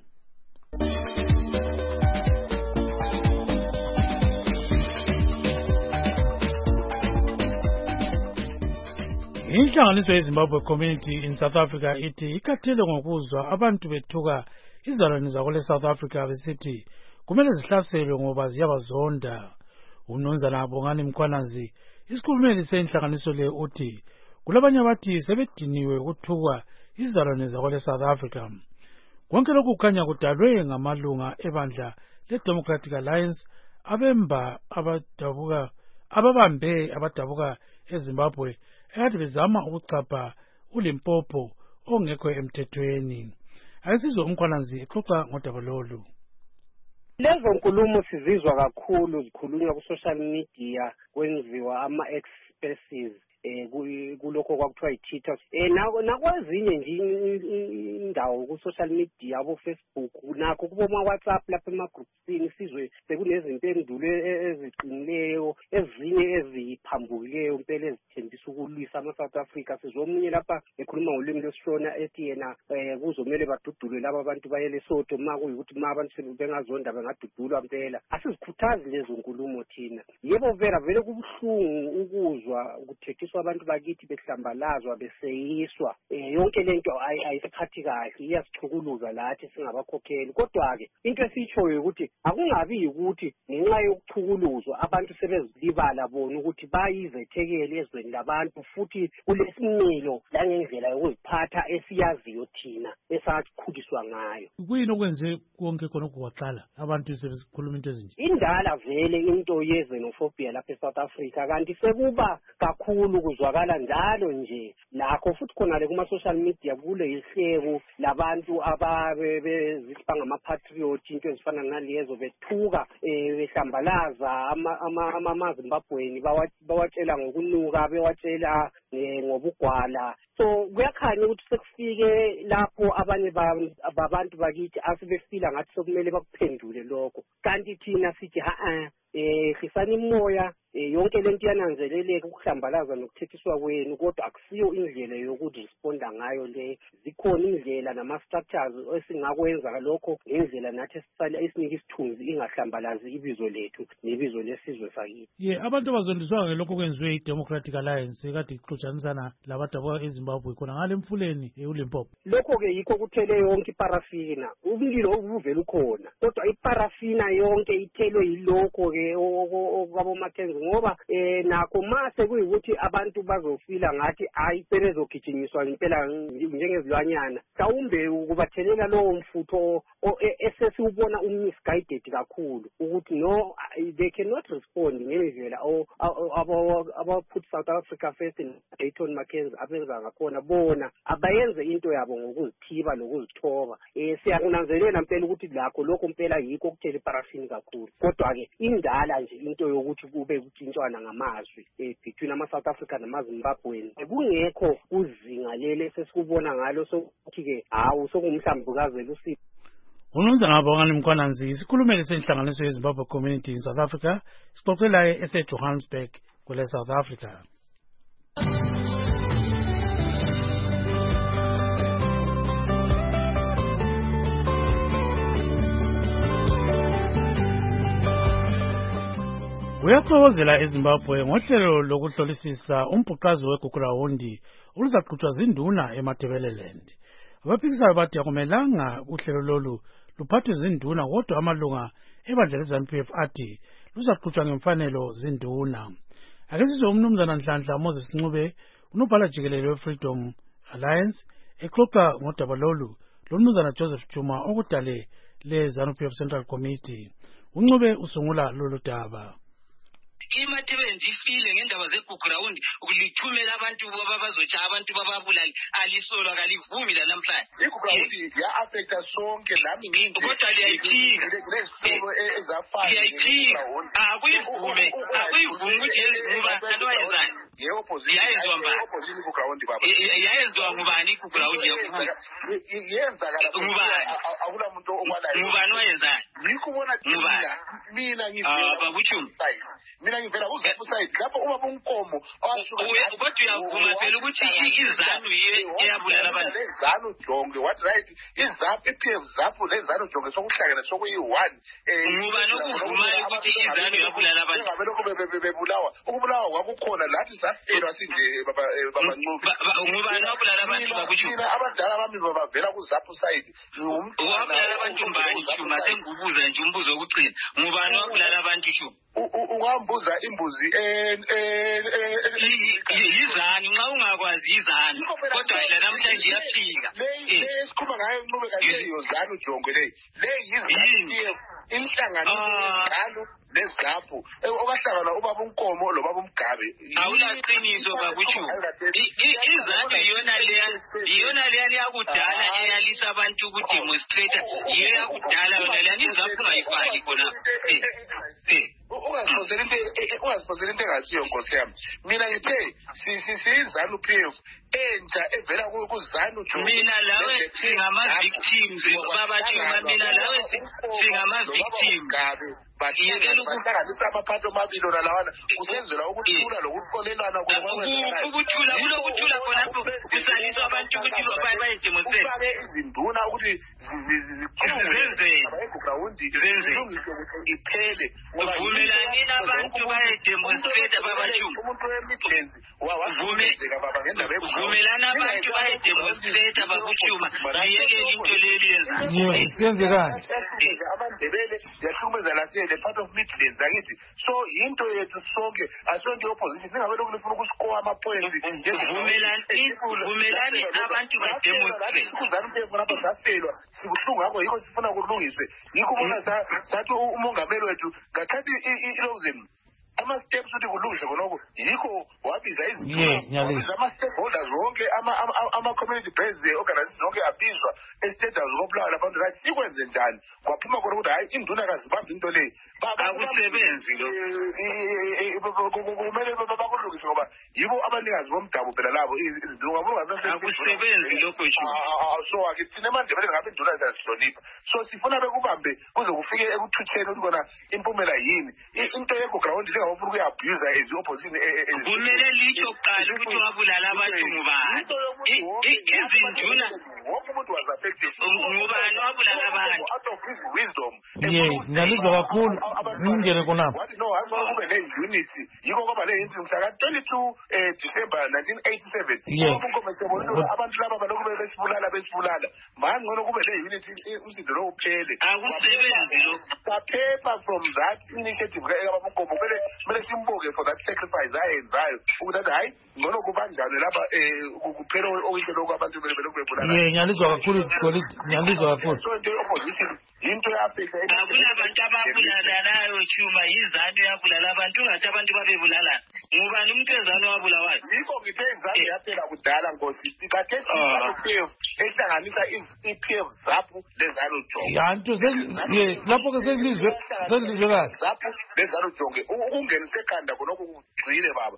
Speaker 14: Inhlanganiso yeZimbabwe Community in South Africa ithi ikhathele ngokuzwa abantu bethuka izalwane zakole South Africa besithi kumele zihlaselwe ngoba ziyabazonda. UMnumzana Bongani Mkhwanazi isikhulumeli senhlanganiso le uthi kulabanye abathi sebediniwe ukuthukwa izalwane zakole South Africa. Konke lokhu kukhanya kudalwe ngamalunga ebandla leDemocratic Alliance ababambe abadabuka eZimbabwe ekade bezama ukucapha uLimpopo ongekho emthethweni. Ayisizwe uMkhwanazi exoxa ngodaba lolu.
Speaker 15: Lezo nkulumo sizizwa kakhulu zikhulunywa ku-social media kwenziwa ama-expresses kulokho kwakuthiwa yi-Twitter nakwezinye nje indawo ku-social media abo-Facebook nakho kuboma-WhatsApp lapha ema-groupsini sizwe sekunezinto endulo eziqinileyo ezinye eziphambukileyo mpela ezithembisa ukulwisa ama-South Africa. Sizwe omunye lapha ekhuluma ngolimi lwesishona ethi yena kuzomele badudulwe laba abantu bayele Lesotho makuyikuthi abantu bengazonda bengadudulwa mpela. Asizikhuthazi lezo nkulumo thina. Yebo vele kubuhlungu ukuzwa ukuthethiswa abantu bakithi behlambalazwa beseyiswa. Yonke lento ayisiphathi kahle, iyasichukuluza lathi singabakhokheli. Kodwa-ke into esiyitshoyo ukuthi akungabi ukuthi ngenxa yokuchukuluzwa abantu sebezilibala bona ukuthi bayizethekeli ezweni labantu futhi kulesimilo langendlela yokuziphatha esiyaziyo thina esakhuliswa ngayo.
Speaker 14: Kuyini okwenze konke khonokho kwaqala abantu sebekhuluma into ezinje?
Speaker 15: Indala vele into yezenophobia lapha eSouth Africa kanti sekuba kakhulu kuzwakala njalo nje lakho futhi khona le kuma-social media kule ihleko labantu ababezisiba ngama-patriot into ezifana nalezo bethuka behlambalaza amaZimbabweni bawatshela ngokunuka bewatshela ngobugwala. So kuyakhanya ukuthi sekufike lapho abanye babantu bakithi asebefila ngathi sokumele bakuphendule lokho kanti thina sithi hlisani imoya yonke lento yananzeleleka ukuhlambalaza nokuthethiswa kwenu kodwa akusiyo indlela yokuresponda ngayo le zikhona indlela nama-structures esingakwenza lokho ngendlela nathi esinika isithunzi ingahlambalazi ibizo lethu nebizo lesizwe sakithi.
Speaker 14: Abantu abazondiswa ngelokho kwenziwe i-Democratic Alliance kade ixotshanisana labantu eZimbabwe khona ngale mfuleni uLimpopo.
Speaker 15: Lokho-ke yikho kuthele yonke iparafina umlilo ubuvela ukhona kodwa iparafina yonke ithelwe yilokho-ke okwaboMackenzie ngoba nakho mase kuyikuthi abantu bazofila ngathi hayi sebezogijinyiswa impela njengezilwanyana mhlawumbe ukubathelela lowo mfutho esesiwubona misguided kakhulu ukuthi no they cannot respond ngendlela aba-put South Africa first in Dayton Mackenzie abenza ngakhona bona abayenze into yabo ngokuzithiba lokuzithoba. Siyakunanzelela mpela ukuthi lakho lokho mpela yikho okuthela iparafini kakhulu kodwa-ke indala nje into yokuthi kube kutshintshwana ngamazwi between ama-South Africa namaZimbabwean kungekho uzinga lele sesikubona ngalo sokuthi-ke hawu sokumhlambukazi usipho.
Speaker 14: Unumza ngabongani Mkhwananzi isikhulumeli senhlanganiso yeZimbabwe Community in South Africa sixoxela eseJohannesburg kule South Africa. Uyaxokozela eZimbabwe ngohlelo lokuhlolisisa umbhuqazi weGugurawundi oluzaqhutshwa zinduna eMatabeleland. Abaphikisayo bathi akumelanga uhlelo lolu luphathwe zinduna kodwa amalunga ebandla leZANU-PF athi luzaqhutshwa ngemfanelo zinduna. Ake sizwe umnumzana Nhlanhla Moses Ncube unobhala jikelele weFreedom Alliance exoxa ngodaba lolu lomnumzana Joseph Chuma okudale leZANU-PF Central Committee. Uncube usungula lolu daba.
Speaker 16: iMatabeleland ifile ngendaba zeGugurawundi ukulithumela abantu babazotsha abantu bababulali alisolwa kalivumi la namhlanje
Speaker 7: iGugurawundi ya-affecta sonke lami ngindi
Speaker 16: kodwa liyayithika akuyivumi ukuthi ngubani wayenzani yayenziwa mbani yayenziwa ngubani iGugurawundi yakhulu
Speaker 7: akula muntu okwalayo
Speaker 16: ngubani wayenzani
Speaker 7: ngikubona mina ngivela kuZANU side lapho ubaba uNkomo
Speaker 16: kodwa uyavuma phela ukuthi iZANU iyabulala abantu
Speaker 7: iZANU Jonge what right iPF ZAPU leZANU Jonge sokuhlangana sokuyi-1
Speaker 16: ngubani okuvumayo ukuthi iZANU iyabulala abantu
Speaker 7: ngabe lokho bebulawa ukubulawa kwakukhona lathi safelwa sinje babancube
Speaker 16: ngubani wabulala abantu bakutsho
Speaker 7: abadala bami babavela kuZAPU side
Speaker 16: wabulala abantu mbani Chuma sengubuza nje umbuzo wokugcina ngubani wabulala abantu Chuma
Speaker 7: ungambuza imbuzi
Speaker 16: yizani nxa ungakwazi yizani kodwa la namhlanje iyafika
Speaker 7: esikhuluma ngayo Ncube kayiyo ZANU Jonge le yizani inhlanganiso leZAPU okahlangana ubaba uNkomo lobaba uMgabe
Speaker 16: awulaqiniso bakutsho iZANU iyona leya yakudala eyalisa abantu ukudemonstrate yiyo yakudala yona leya iZAPU ungayifaki khona
Speaker 7: ungasiphosela into engasiyo nkosi yami mina ngithe siyiZANU-PF entsha evela kuZANU Jonge
Speaker 16: mina lawe singama-victims babachuma mina lawe singama-victims
Speaker 7: yekela ukuhlanganisa amaphathi omabili olawana kusenzela ukuthula lokuxolelana
Speaker 16: ukuthula kulokuthula khonapho kusaliswa abantu ukuthi bayedemonstrate
Speaker 7: ufake izinduna ukuthi eGugurawundi ilungiswe ukuthi iphele
Speaker 16: vumelani nabantu bayedemonstrate babachuma
Speaker 7: umuntu weMidlands wavumezeka baba ngendaba
Speaker 16: vumelani abantu bayedemonstrate bakuchuma liyekele into leli yenzayo
Speaker 14: siyenzekani
Speaker 7: abandebele yahlukumeza lase the part of Midlands akithi so into yethu sonke asonto opposition ningabe lokhu lifuna ukuscore ama-points
Speaker 16: vumelani abantu bademonstrate
Speaker 7: kuZANU-PF lapho safelwa sibuhlungu ngakho yikho sifuna kulungiswe yikho ubona sathi umongameli wethu ngakhathi iLozen ama-steps ukuthi kulungiswe khonoko yikho wabiza
Speaker 14: wabiza
Speaker 7: ama-stakeholders wonke ama-community based organizations zonke abizwa e-status kokulawula abantu rathi sikwenze njani kwaphuma khona ukuthi hayi induna kazibambi into leyi
Speaker 16: akusebenzi
Speaker 7: kumele bakulungise ngoba yibo abanikazi bomdabu phela labo
Speaker 16: akusebenzi lokho
Speaker 7: so thina manje vele ngabe induna ziyazihlonipha so sifuna bekubambe kuze kufike ekuthutheni ukuthi kona impumela yini into yegoground njengabafuna ukuyi-abuse ezi-opposition
Speaker 16: kumele litsho kuqala ukuthi wabulala abantu ngubani izinduna
Speaker 7: wonke umuntu was affected
Speaker 16: ngubani wabulala abantu
Speaker 7: out of his wisdom
Speaker 14: ngiyalizwa kakhulu ngingene khonapho
Speaker 7: wathi no angcono kube ne-unity yikho kwaba le-incident mhla ka-22 December 1987 abantu laba balokhu besibulala mangcono kube le-unity umsindo lo uphele
Speaker 16: akusebenzi lo
Speaker 7: saphepha from that initiative kaBabunkomo kumele simbuke for that sacrifice ayenzayo ukuthi athi hayi ngcono kubanjani lapha kuphela oyinto lokhu abantu belokhu bebulala
Speaker 14: ngiyalizwa kakhulu ngiyalizwa kakhulu
Speaker 7: so into ye-opposition into yafika
Speaker 16: akulabantu ababulalayo Chuma yizanu yabulala abantu ungathi abantu babebulala ngubani umuntu ezanu wabulawayo
Speaker 7: yikho ngithe izanu yaphela kudala Nkosi kathesi i-PF ehlanganisa i-PF ZAPU lezanu jonge
Speaker 14: yanto lapho ke selizwe kahle
Speaker 7: ZAPU lezanu jonge ukungenisa ekhanda khonokho kugcile baba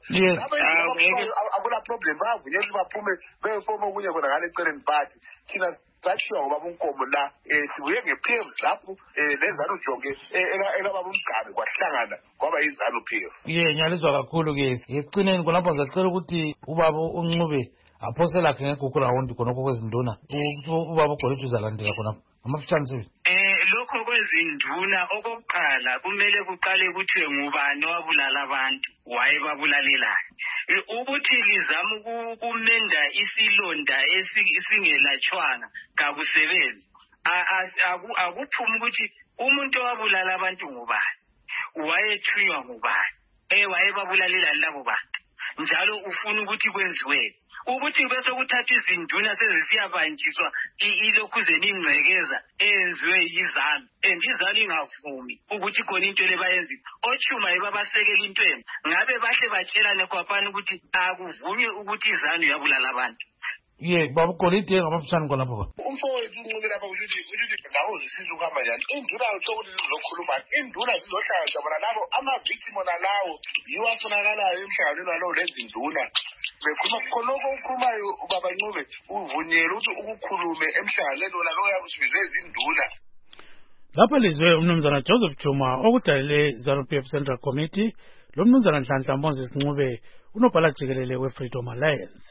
Speaker 7: akula problem bavunyelwa ukuthi baphume befoma okunye khona ngale eceleni bathi thina sathiwa ngoBabunkomo la sibuye nge-PF ZAPU lezanu jonge ekababa umgabe kwahlangana kwaba yizanu PF
Speaker 14: ngiyalizwa kakhulu-ke ekucineni khonapho ngizacela ukuthi ubaba uNcube aphose lakhe ngegugu rawundi khonokho kwezinduna ubaba uGolide uzalandela khonapho amafitshane sibili
Speaker 16: lokho kwezinduna okokuqala kumele kuqale kuthiwe ngubani wabulala abantu wayebabulalelani ukuthi lizama ukumenda isilonda esingelatshwanga kakusebenzi akuphumi ukuthi umuntu owabulala abantu ngubani wayethunywa ngubani wayebabulalelani labo bantu njalo ufuna ukuthi kwenziweni ukuthi bese kuthatha izinduna sezisiyabanjiswa ilokhuzeni ingcekeza eyenziwe yizanu izanu ingavumi ukuthi khona into le bayenzile oChuma babasekela into yena ngabe bahle batshelane kwaphana ukuthi akuvunywe ukuthi izanu yabulala abantu
Speaker 14: baba uGolide ngamafitshane khonapho
Speaker 7: umfowethu uNcube lapha ukuthi ngawo zisiza ukuhamba njani induna uthi zizokhuluma induna zizohlangana nabo ama-victim nalawo yiwo afunakalayo emhlanganweni walowo lezinduna bekhuluma khonoko ukhulumayo ubaba Ncube uvunyelwe ukuthi ukukhulume emhlanganweni wona lo yabe usibizwe izinduna
Speaker 14: lapha lizwe umnumzana Joseph Chuma okudalele ZANU-PF Central Committee lo mnumzana Nhlanhla Moses Ncube unobhala jikelele we-Freedom Alliance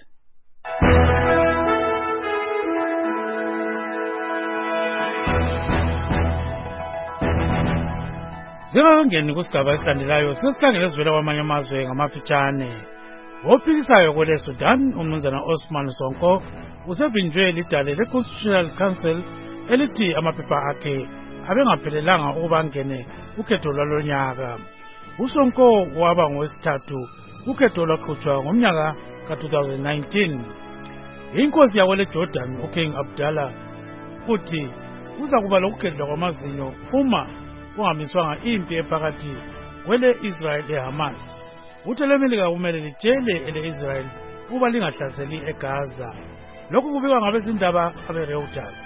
Speaker 14: Singakangeni kusigaba esilandelayo sesikhangele ezivela kwamanye amazwe ngamafitshane ophikisayo kwele Sudan umnumzana Osman Sonko usevinjwe lidale le-Constitutional Council elithi amaphepha akhe abengaphelelanga ukuba angene ukhetho lwalonyaka uSonko waba ngowesithathu ukhetho lwaqhutshwa ngomnyaka ka-2019 inkosi yakwele Jordan uKing Abdallah futhi uza kuba lokugedla kwamazinyo uma kungamiswanga impi ephakathi kwele Israel leHamas uthe lemelika kumele litshele ele-Israel ukuba lingahlaseli eGaza lokhu kubikwa ngabezindaba abe-Reuters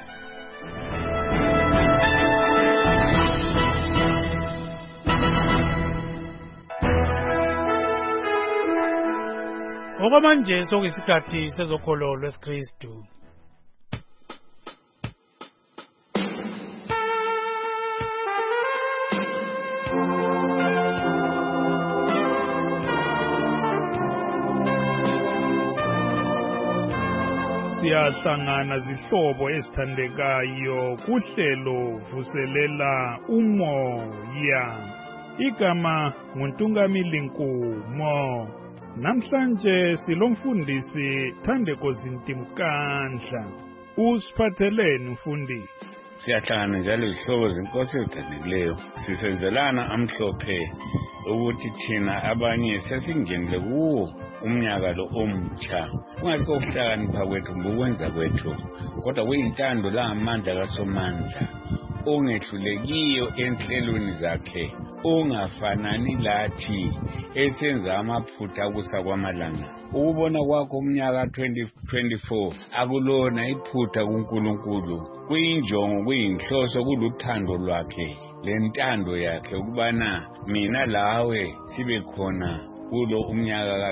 Speaker 14: okwamanje sokuyisikhathi sezokholo lwesikristu
Speaker 3: siyahlangana zihlobo ezithandekayo kuhlelo vuselela umoya igama nguNtungamili Nkumo namhlanje silomfundisi Thandeko Zintimkandla usiphatheleni mfundisi
Speaker 17: siyahlangana njalo izihlobo zenkosi ezithandekileyo sisenzelana amhlophe ukuthi thina abanye sesingenile kuwo umnyaka lo omutsha kungathi kokuhlakanipha kwethu ngokwenza kwethu kodwa kuyintando langamandla kaSomandla ongehlulekiyo enhlelweni zakhe ongafanani lathi esenza amaphutha kusa kwamalanga. Ukubona kwakho umnyaka 2024 akulona iphutha kuNkulunkulu, kuyinjongo, kuyinhloso, kuluthando lwakhe lentando yakhe ukubana mina lawe sibe khona kulo umnyaka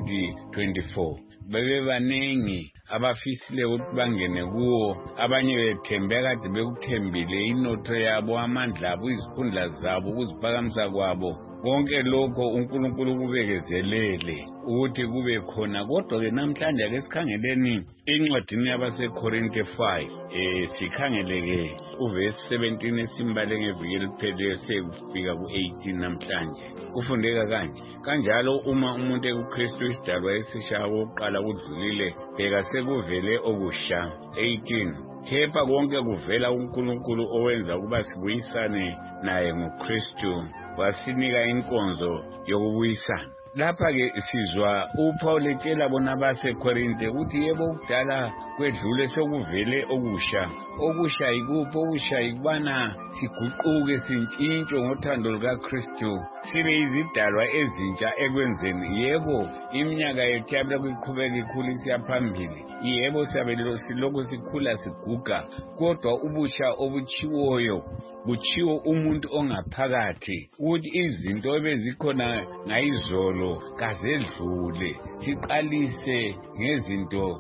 Speaker 17: ka-2024. Bebebaningi abafisile ukuthi bangene kuwo, abanye bethembe kade bekuthembile inotho yabo, amandla abo, izikhundla zabo, ukuziphakamisa kwabo. Konke lokho uNkulunkulu kubekezelele ukuthi kube khona. Kodwa-ke namhlanje ake sikhangeleni incwadini yabaseKorinte 5. Sikhangeleke uvesi 17 esimbale ngeviki elipheleyo sekufika ku-18 namhlanje. Kufundeka kanje: kanjalo uma umuntu ekuKristu isidalwa esisha okokuqala kudlulile, bheka sekuvele okusha. 18 Kepha konke kuvela kuNkulunkulu owenza ukuba sibuyisane naye ngoKristu, wasinika inkonzo yokubuyisana. Lapha-ke sizwa uPaul etshela bona baseKorinte ukuthi yebo ukudala kwedlule sekuvele okusha. Okusha yikuphi? Okusha yikubana siguquke, sintshintshwe ngothando lukaKristu, sibe izidalwa ezintsha ekwenzeni. Yebo iminyaka yethu yabe kuyiqhubeka ikhula isiya phambili, yebo silokhu sikhula siguga, kodwa ubusha obutshiwoyo butshiwo umuntu ongaphakathi ukuthi izinto ebezikhona ngayizolo kazedlule, siqalise ngezinto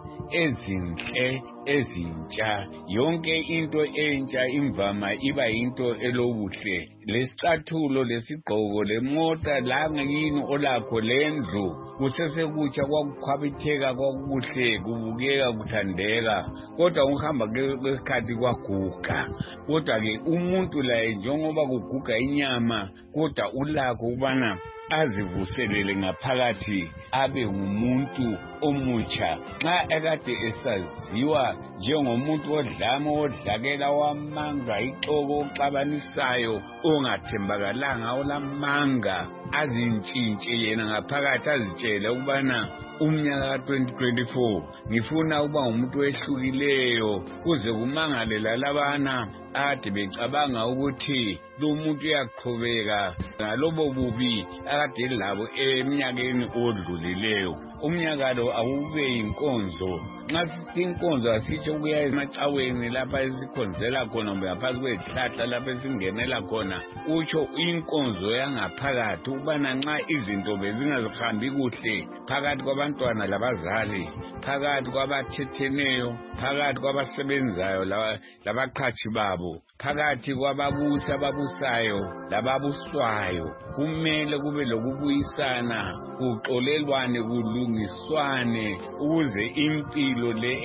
Speaker 17: ezinhle ezintsha. Yonke into entsha imvama iba into elobuhle. Lesicathulo, lesigqoko, lemota, la ngini olakho, lendlu kusesekutsha, kwakukhwabitheka, kwakubuhle, kubukeka, kuthandeka. Kodwa ukuhamba kwesikhathi kwaguga. Kodwa-ke umuntu laye njengoba kuguga inyama, kodwa ulakho ukubana azivuselele ngaphakathi, abe ngumuntu omutsha. Nxa ekade esaziwa njengomuntu odlama, odlakela, wamanga, ixoko, oxabanisayo, ongathembakalanga, olamanga, azintshintshe yena ngaphakathi, azitshele ukubana umnyaka ka-2024 ngifuna ukuba ngumuntu wehlukileyo, kuze kumangale lalabana ade becabanga ukuthi lo muntu uyaqhubeka ngalobo bubi akade labo eminyakeni odlulileyo. Umnyaka lo awube inkonzo. Nxa sithi inkonzo asitsho ukuya emacaweni lapha esikhonzela khona, kumbe ngaphansi kwezihlahla lapha esingenela khona. Utsho inkonzo yangaphakathi ukubana nxa izinto bezingazihambi kuhle phakathi kwabantwana labazali, phakathi kwabathetheneyo, phakathi kwabasebenzayo labaqhatshi babo, phakathi kwababusi ababusayo lababuswayo, kumele kube lokubuyisana, kuxolelwane, kulungiswane, ukuze impilo le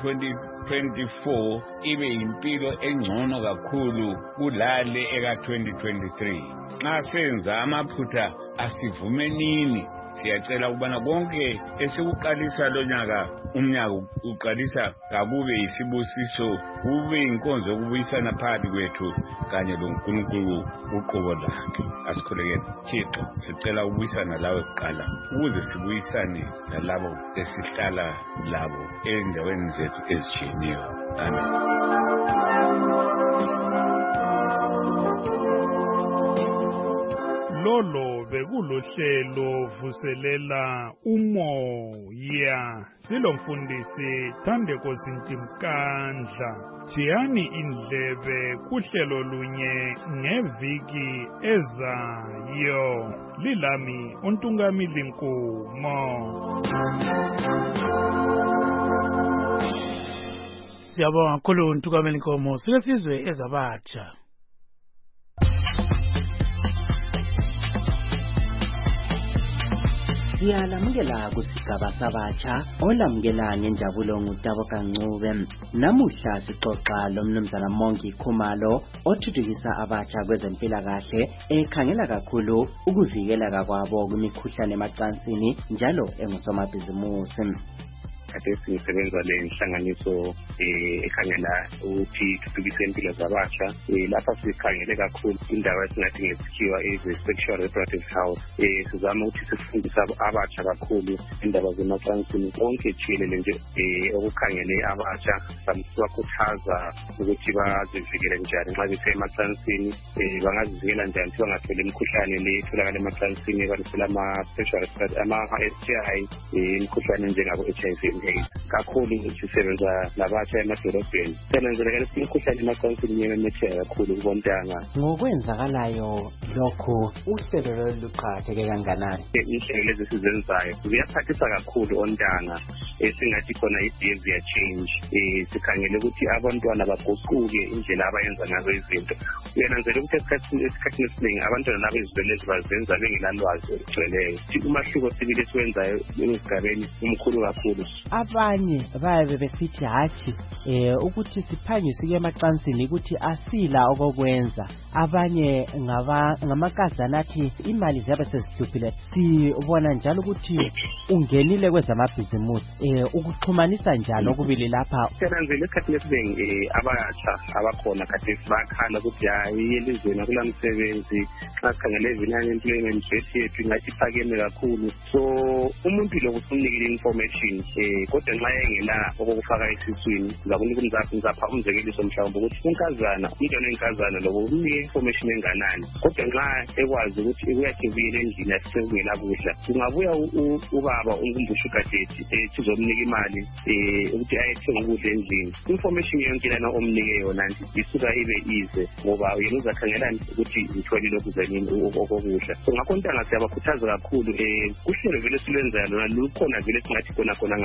Speaker 17: eka-2024 ibe impilo engcono kakhulu kulale eka-2023. Nxa senza amaphutha asivumenini. Siyacela ukubana konke esikuqalisa lo nyaka, umnyaka uqalisa kakube yisibusiso, kube inkonzo yokubuyisana phakathi kwethu kanye loNkulunkulu uqobo lakhe. Asikhulekele. Thixo, sicela ukubuyisana lawe kuqala, ukuze sibuyisane nalabo esihlala labo endaweni zethu ezitshiyeneyo. Amen.
Speaker 3: Lolo bekulohlelo vuselela umoya. Silomfundisi Thandeko Sintimkandla. Thiyani indlebe kuhlelo lunye ngeviki ezayo. Lilami uNtungamili Nkumo.
Speaker 14: Siyabonga kakhulu uNtungamili Nkumo. Silesizwe ezabatsha.
Speaker 8: Siyalamukela kusigaba sabatsha olamukela ngenjabulo nguTabo Kancube. Namuhla sixoxa lomnumzana Mongi Khumalo othuthukisa abatsha kwezempilakahle, ekhangela kakhulu ukuvikeleka kwabo kumikhuhlane emacansini njalo engusomabhizimusi.
Speaker 18: khathesi ngisebenza le nhlanganiso ekhangela ukuthi thuthukise impilo zabasha. Lapha sikhangele kakhulu indaba esingathi ngesikhiwa sexual reproductive health. Sizama ukuthi sifundise abasha kakhulu indaba zemacansini konke jikelele nje okukhangele abasha, sibakhuthaza ukuthi bazivikele njani nxa bethe emacansini, bangazivikela njani ukuthi bangatholi imikhuhlane le etholakala emacansini ebanisela ama-sexual reproductive ama-STI, imikhuhlane njengabo-HIV and AIDS. Kakhulu sisebenza labasha emadolobheni, siyalenzela ukuthi imikhuhlane emacansini iyememetheka kakhulu kubontanga.
Speaker 8: Ngokwenzakalayo lokho uhlelo lolu luqakatheke kanganani?
Speaker 18: Inhlelo lezi sizenzayo ziyaphathisa kakhulu ontanga, esingathi khona i-behavior change. Sikhangele ukuthi abantwana baguquke indlela abayenza ngazo izinto. Uyananzela ukuthi esikhathini esiningi abantwana labo izinto lezi bazenza bengelalwazi olugcweleyo. Umahluko sibili esiwenzayo ezigabeni umkhulu kakhulu.
Speaker 19: Abanye bayabe besithi hathi ukuthi siphangise ukuya emacansini ukuthi asila okokwenza. Abanye ngamakazana athi imali ziyabe sezihluphile. Sibona njalo ukuthi ungenile kwezamabhizimusi, ukuxhumanisa njalo okubili lapha.
Speaker 18: Siyananzela esikhathini esiningi abasha abakhona khathesi bakhala ukuthi hayi elizweni akulamsebenzi, xa sikhangele unemployment rate yethu ingathi iphakeme kakhulu. So umuntu lo usunikile information, kodwa nxa engela okokufaka esiswini ngizapha umzekeliso mhlawumbe ukuthi umntwana oyinkazana lo unike information enganani, kodwa nxa ekwazi ukuthi uyakuvile endlini asisengela kudla, kungabuya ubaba ungumbushu kadeti sizomnika imali ukuthi ayethenga ukudla endlini. Information yonke lana omnike yona isuka ibe ize ngoba yena uzakhangelani ukuthi ngithole lokhu zanini okokudla. So ngakho ntanga siyabakhuthaza kakhulu kuhlelo vele silwenzayo lona lukhona vele singathi khona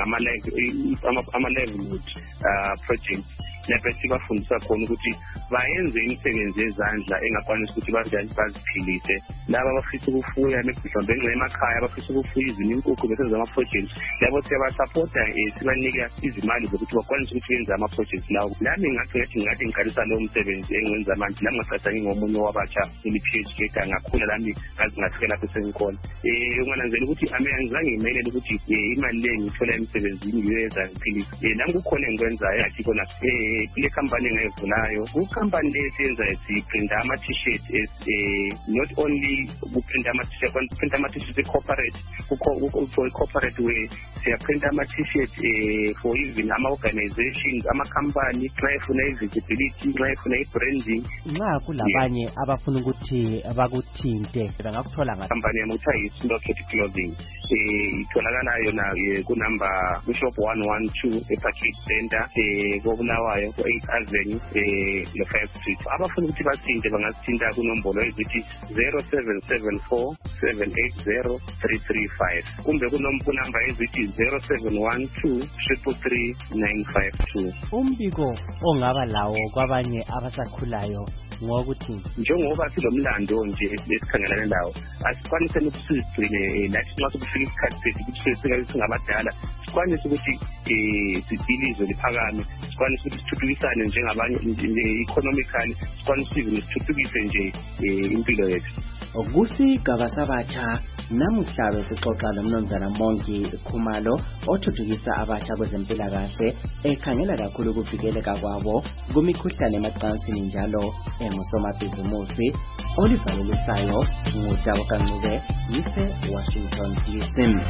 Speaker 18: ama-livelihood project lapho sibafundisa khona ukuthi bayenze imisebenzi yezandla engakwanisi ukuthi baziphilise. Laba abafisa ukufuya mhlawumbe emakhaya abafisa ukufuya izinkukhu besenza ama-projects labo siyabasapota, sibanika izimali zokuthi bakwanise ukuthi benze ama-projects lawo. Nami ngathi ngiqalisa lowo msebenzi engiwenza manje la ngingacadangi ngomunye wabatsha eli-PhD ngakhula lami ngafika lapho sengikhona. Ungananzela ukuthi angizange ngimelele ukuthi imali le ngithola emsebenzini ngiyenza ngiphilise. Nami kukhona engikwenzayo yathi khona kule company engayivulayo, kucompany lesenza siprinta ama-t-shirt, not only kuprinta ama-t-shirt, kuprinta ama-t-shirt e-corporate, for corporate way siyaprinta ama-t-shirt for even ama-organizations, ama-company nxa efuna i-visibility, nxa efuna i-branding.
Speaker 19: Nxa kulabanye abafuna ukuthi bakuthinte bangakuthola ngaphi?
Speaker 18: Company yamuthiwa yi-Snowcat Clothing, itholakala yona kunumber Bishop 112 eParkgate Center koBulawayo 8 Avenue le 5 Street. Abafuna ukuthi bathinte bangasithinta kunombolo ezithi 0774 780 335 kumbe kunumber ezithi 0712 333 952.
Speaker 19: Umbiko ongaba lawo kwabanye abasakhulayo ngokuthi
Speaker 18: njengoba silomlando nje esikhangelane lawo, asikwanise ukuthi sizigcine nathi nxa sekufika isikhathi ukuthi singabadala sikwanise ukuthi sidilizwe liphakame, sikwanise ukuthi sithuthukisane njengabanye economically, sikwanise ukuthi sithuthukise nje impilo yethu.
Speaker 8: Kusigaba sabatsha namuhla besixoxa nomnumzana Mongi Khumalo othuthukisa abatsha kwezempilakahle ekhangela kakhulu ukuvikeleka kwabo kumikhuhlane emacansini njalo engusomabhizimusi. Olivalelisayo nguDabo Kancube, yise Washington DC.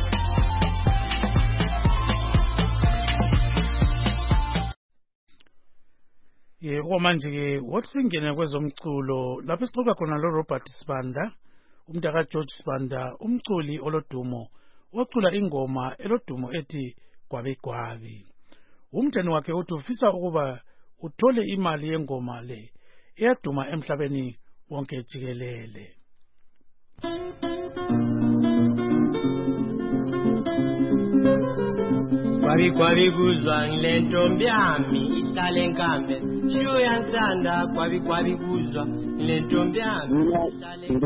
Speaker 14: Manje-ke wathi singene kwezomculo lapho sixoxa khona lo-Robert Sibanda, umntaka George Sibanda, umculi olodumo wacula ingoma elodumo ethi Gwabi Gwabi. Umtheni wakhe uthi ufisa ukuba uthole imali yengoma le eyaduma emhlabeni wonke jikelele.
Speaker 20: Gwabi gwabi kuzwa ngile ntombi yami ihlala enkambe, shiyo yantsanda. Gwabi gwabi kuzwa ngile ntombi yami ihlala enkambe.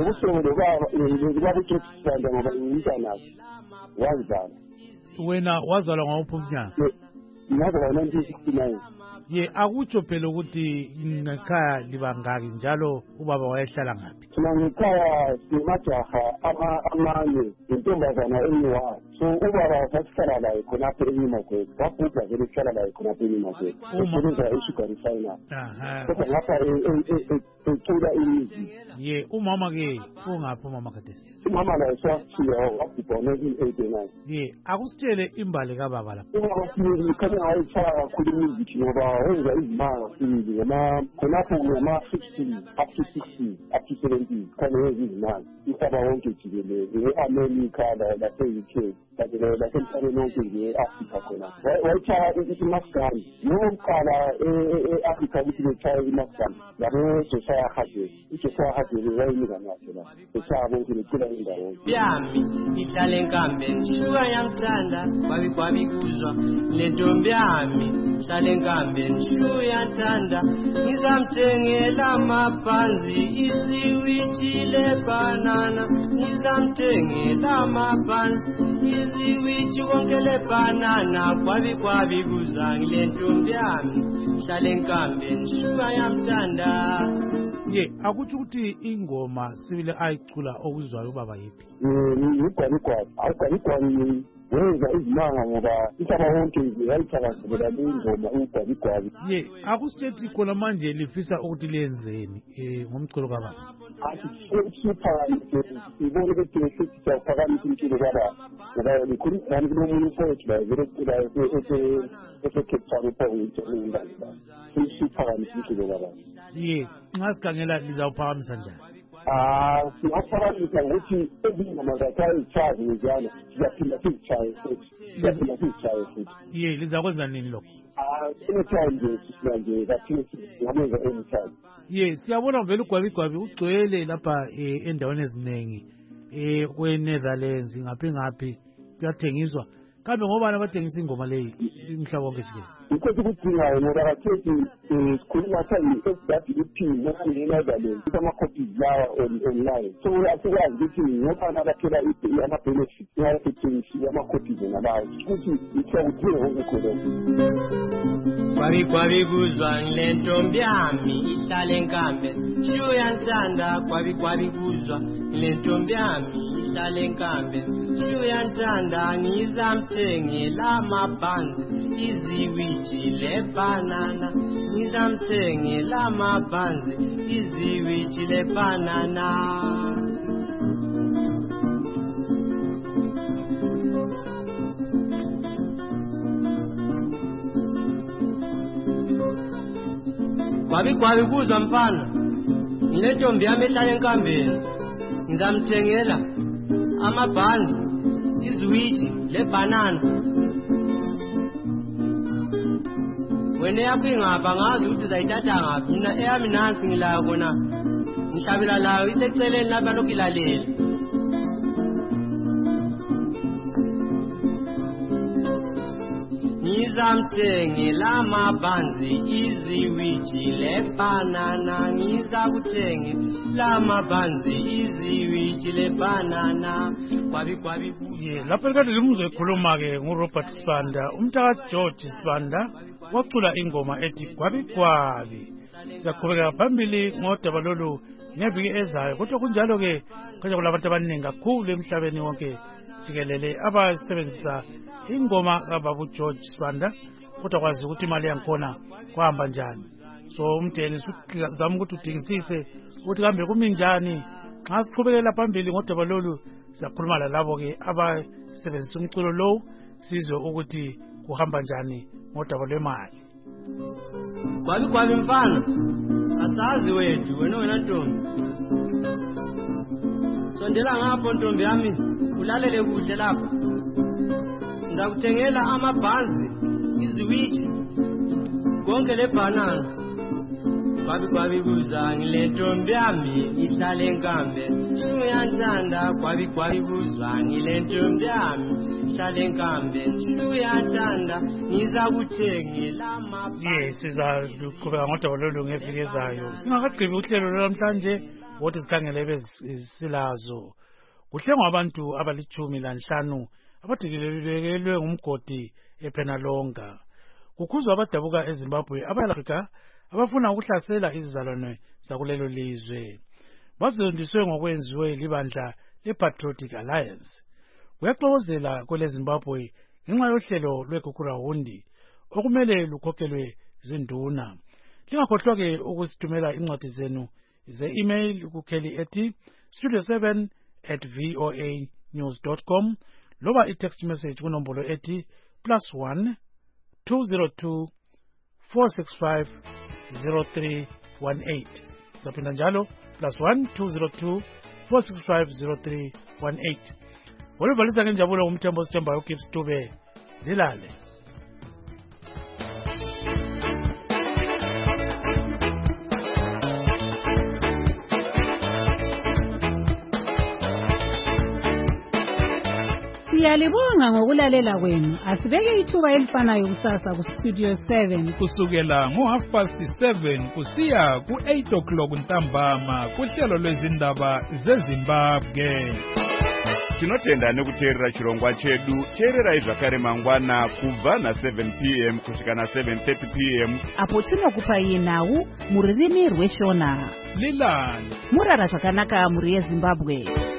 Speaker 14: Wena wazalwa ngawuphi umnyaka?
Speaker 6: Ngazalwa 1969.
Speaker 14: ye akutsho phela ukuthi ngekhaya libangaki njalo ubaba wayehlala ngaphi?
Speaker 6: Thina ngekhaya simajaha amanye intombazana eyi-1 so ubaba sasihlala laye khonapho enyumakwethu wabhubha vele sihlala laye khonapho enyumakwethu esebenza e-sugar refinery kodwa ngapha ecula imizi.
Speaker 14: Ye umama-ke ungaphi umama khathesi?
Speaker 6: Umama laye swashiya wabhubha ngo-1989.
Speaker 14: Ye akusitshele imbali kababa lapha.
Speaker 6: Ubaba sibili khane ngayithaya kakhulu imizi ngoba wenza izimanga sibili khonapho ngama-60 up to 60 up to 70 khane wenza izimanga umhlaba wonke jikelele e-America lase-UK lasemhlabeni wonke nje e-Afrika khona wayithaya iMasgani yokuqala e-Afrika ukuthi bethaya iMasgani yabo Josiah Hadebe. uJosiah Hadebe wayeyingane yakhe la bethaya bonke becula indawo
Speaker 20: yami ihlale enkambeni shuka yamthanda kwabi kuzwa le ntombi yami ihlale enkambeni shuka yathanda ngizamthengela amabhanzi isiwithi lebanana ngizamthengela amabhanzi isiwithi konke lebanana kwabi kuzwa le ntombi yami ihlale enkambeni shuka yamthanda.
Speaker 14: Ye akutsho ukuthi ingoma sibile ayicula okuzwayo ubaba yiphi?
Speaker 6: Ugwabigwabi wenza izimanga ngoba umhlaba wonke nje yayithakazelela le ngoma ugwabigwabi.
Speaker 14: Ye akusitshela khona manje lifisa ukuthi lenzeni ngomculo kababa?
Speaker 6: Ibona ukuthi sithi siyaphakamisa umculo kababa ngoba likhulumisana kunomunye umfowethu la vele eculayo ese-Cape Town ephawuintolindani siyiphakamisa umculo kababa.
Speaker 14: Ye nxa sikhangela lizawuphakamisa njani?
Speaker 6: Singaphakamisa ngokuthi ezingoma zakhe ayizitshaye njalo sizaphinda sizitshaye futhi.
Speaker 14: Ye lizakwenza nini lokho?
Speaker 6: Anytime nje sisina kathini singamenza anytime.
Speaker 14: Ye siyabona vele ugwabigwabi ugcwele lapha endaweni eziningi kwe-Netherlands ngaphi kuyathengiswa. Kambe ngobani abathengisa ingoma leyi umhlaba wonke jikelele?
Speaker 6: Because ukudingayo ngoba kathethi sikhuluma SWP nge-Netherlands ukuthi ama-copies lawa online so asikwazi ukuthi ngobani abathela ama-benefits ngasethengisiwe ama-copies nabayo ukuthi isiyakudinga konke lokho.
Speaker 20: Kwabi kuzwa le ntombi yami ihlale enkambeni shuka yanthanda kwabi kuzwa le ntombi yami ihlale enkambeni shuka yanthanda ngizamthengela amabhanzi iziwithi lebanana ngizamthengela amabhanzi iziwithi lebanana. Kwabi kuzwa mfana le ntombi yami ehlala enkambeni ngizamthengela amabhanzi iziwithi lebanana. Wena yakho ingapha ngazi ukuthi uzayithatha ngaphi mina eyami nansi ngilayo kona ngihlabela layo iseceleni lapha lokhu ilalela. Ngizamthengela amabhanzi iziwithi lebanana ngizakuthengela amabhanzi iziwithi lebanana. Kwabi
Speaker 14: ye lapho kade limuzwe ekhuluma-ke nguRobert Sibanda umntaka George Sibanda wacula ingoma ethi gwabigwabi. Siyaqhubeka phambili ngodaba lolu ngeviki ezayo kodwa kunjalo-ke kanye kulabantu abaningi kakhulu emhlabeni wonke jikelele abasebenzisa ingoma kababa uGeorge Sibanda kodwa kwazi ukuthi imali yangikhona kwahamba njani. So umdeni uzama ukuthi udingisise ukuthi kambe kumi njani. Nxa siqhubekela phambili ngodaba lolu siyakhuluma lalabo-ke abasebenzisa umculo lowu sizwe ukuthi kuhamba njani ngodaba lwemali.
Speaker 20: Kwabi mfana asazi wena ntombi sondela ngapho ntombi yami ulalele kuhle lapha ngizakuthengela amabhanzi iziwithi konke lebanana. Kwabi kuzwa le ntombi yami ihlale enkambeni shuka yanthanda kwabi kuzwa le ntombi yami ihlale enkambeni shuka yanthanda ngizakuthengela amabhanzi.
Speaker 14: Ye sizakuqhubeka ngodaba lolu ngeviki ezayo singakagqibi uhlelo lwanamhlanje ukuthi sikhangele ebesilazo. Kuhlengwa abantu abali15 abadikelelwe ngumgodi ePenalonga. kukhuzwa abadabuka eZimbabwe abayafrika abafuna ukuhlasela izizalwane zakulelo lizwe. Bazondiswe ngokwenziwe libandla lePatriotic Alliance. Kuyaxokozela kwele Zimbabwe ngenxa yohlelo lweGukurahundi okumele lukhokhelwe zinduna. Lingakhohlwa-ke ukusithumela incwadi zenu ze-email kukheli ethi studio7@voanews.com loba i-text message kunombolo ethi +1 202 465 0318. Zaphinda njalo +1 202 465 0318. Walivalisa ngenjabulo ngumthembo osithembayo uGibbs Dube. Lilale.
Speaker 2: Siyalibonga ngokulalela kwenu. Asibeke ithuba elifanayo kusasa kuStudio 7
Speaker 3: kusukela ngo7:30 kusiya ku8 ntambama kuhlelo lwezindaba zeZimbabwe.
Speaker 21: Tinotenda nekuteerera chirongwa chedu. Teererai zvakare mangwana kubva na7 p.m. kusvika na7:30 p.m.
Speaker 2: apo tinokupai nhau muririmi rweShona.
Speaker 3: Lilani
Speaker 2: murara zvakanaka muri yeZimbabwe.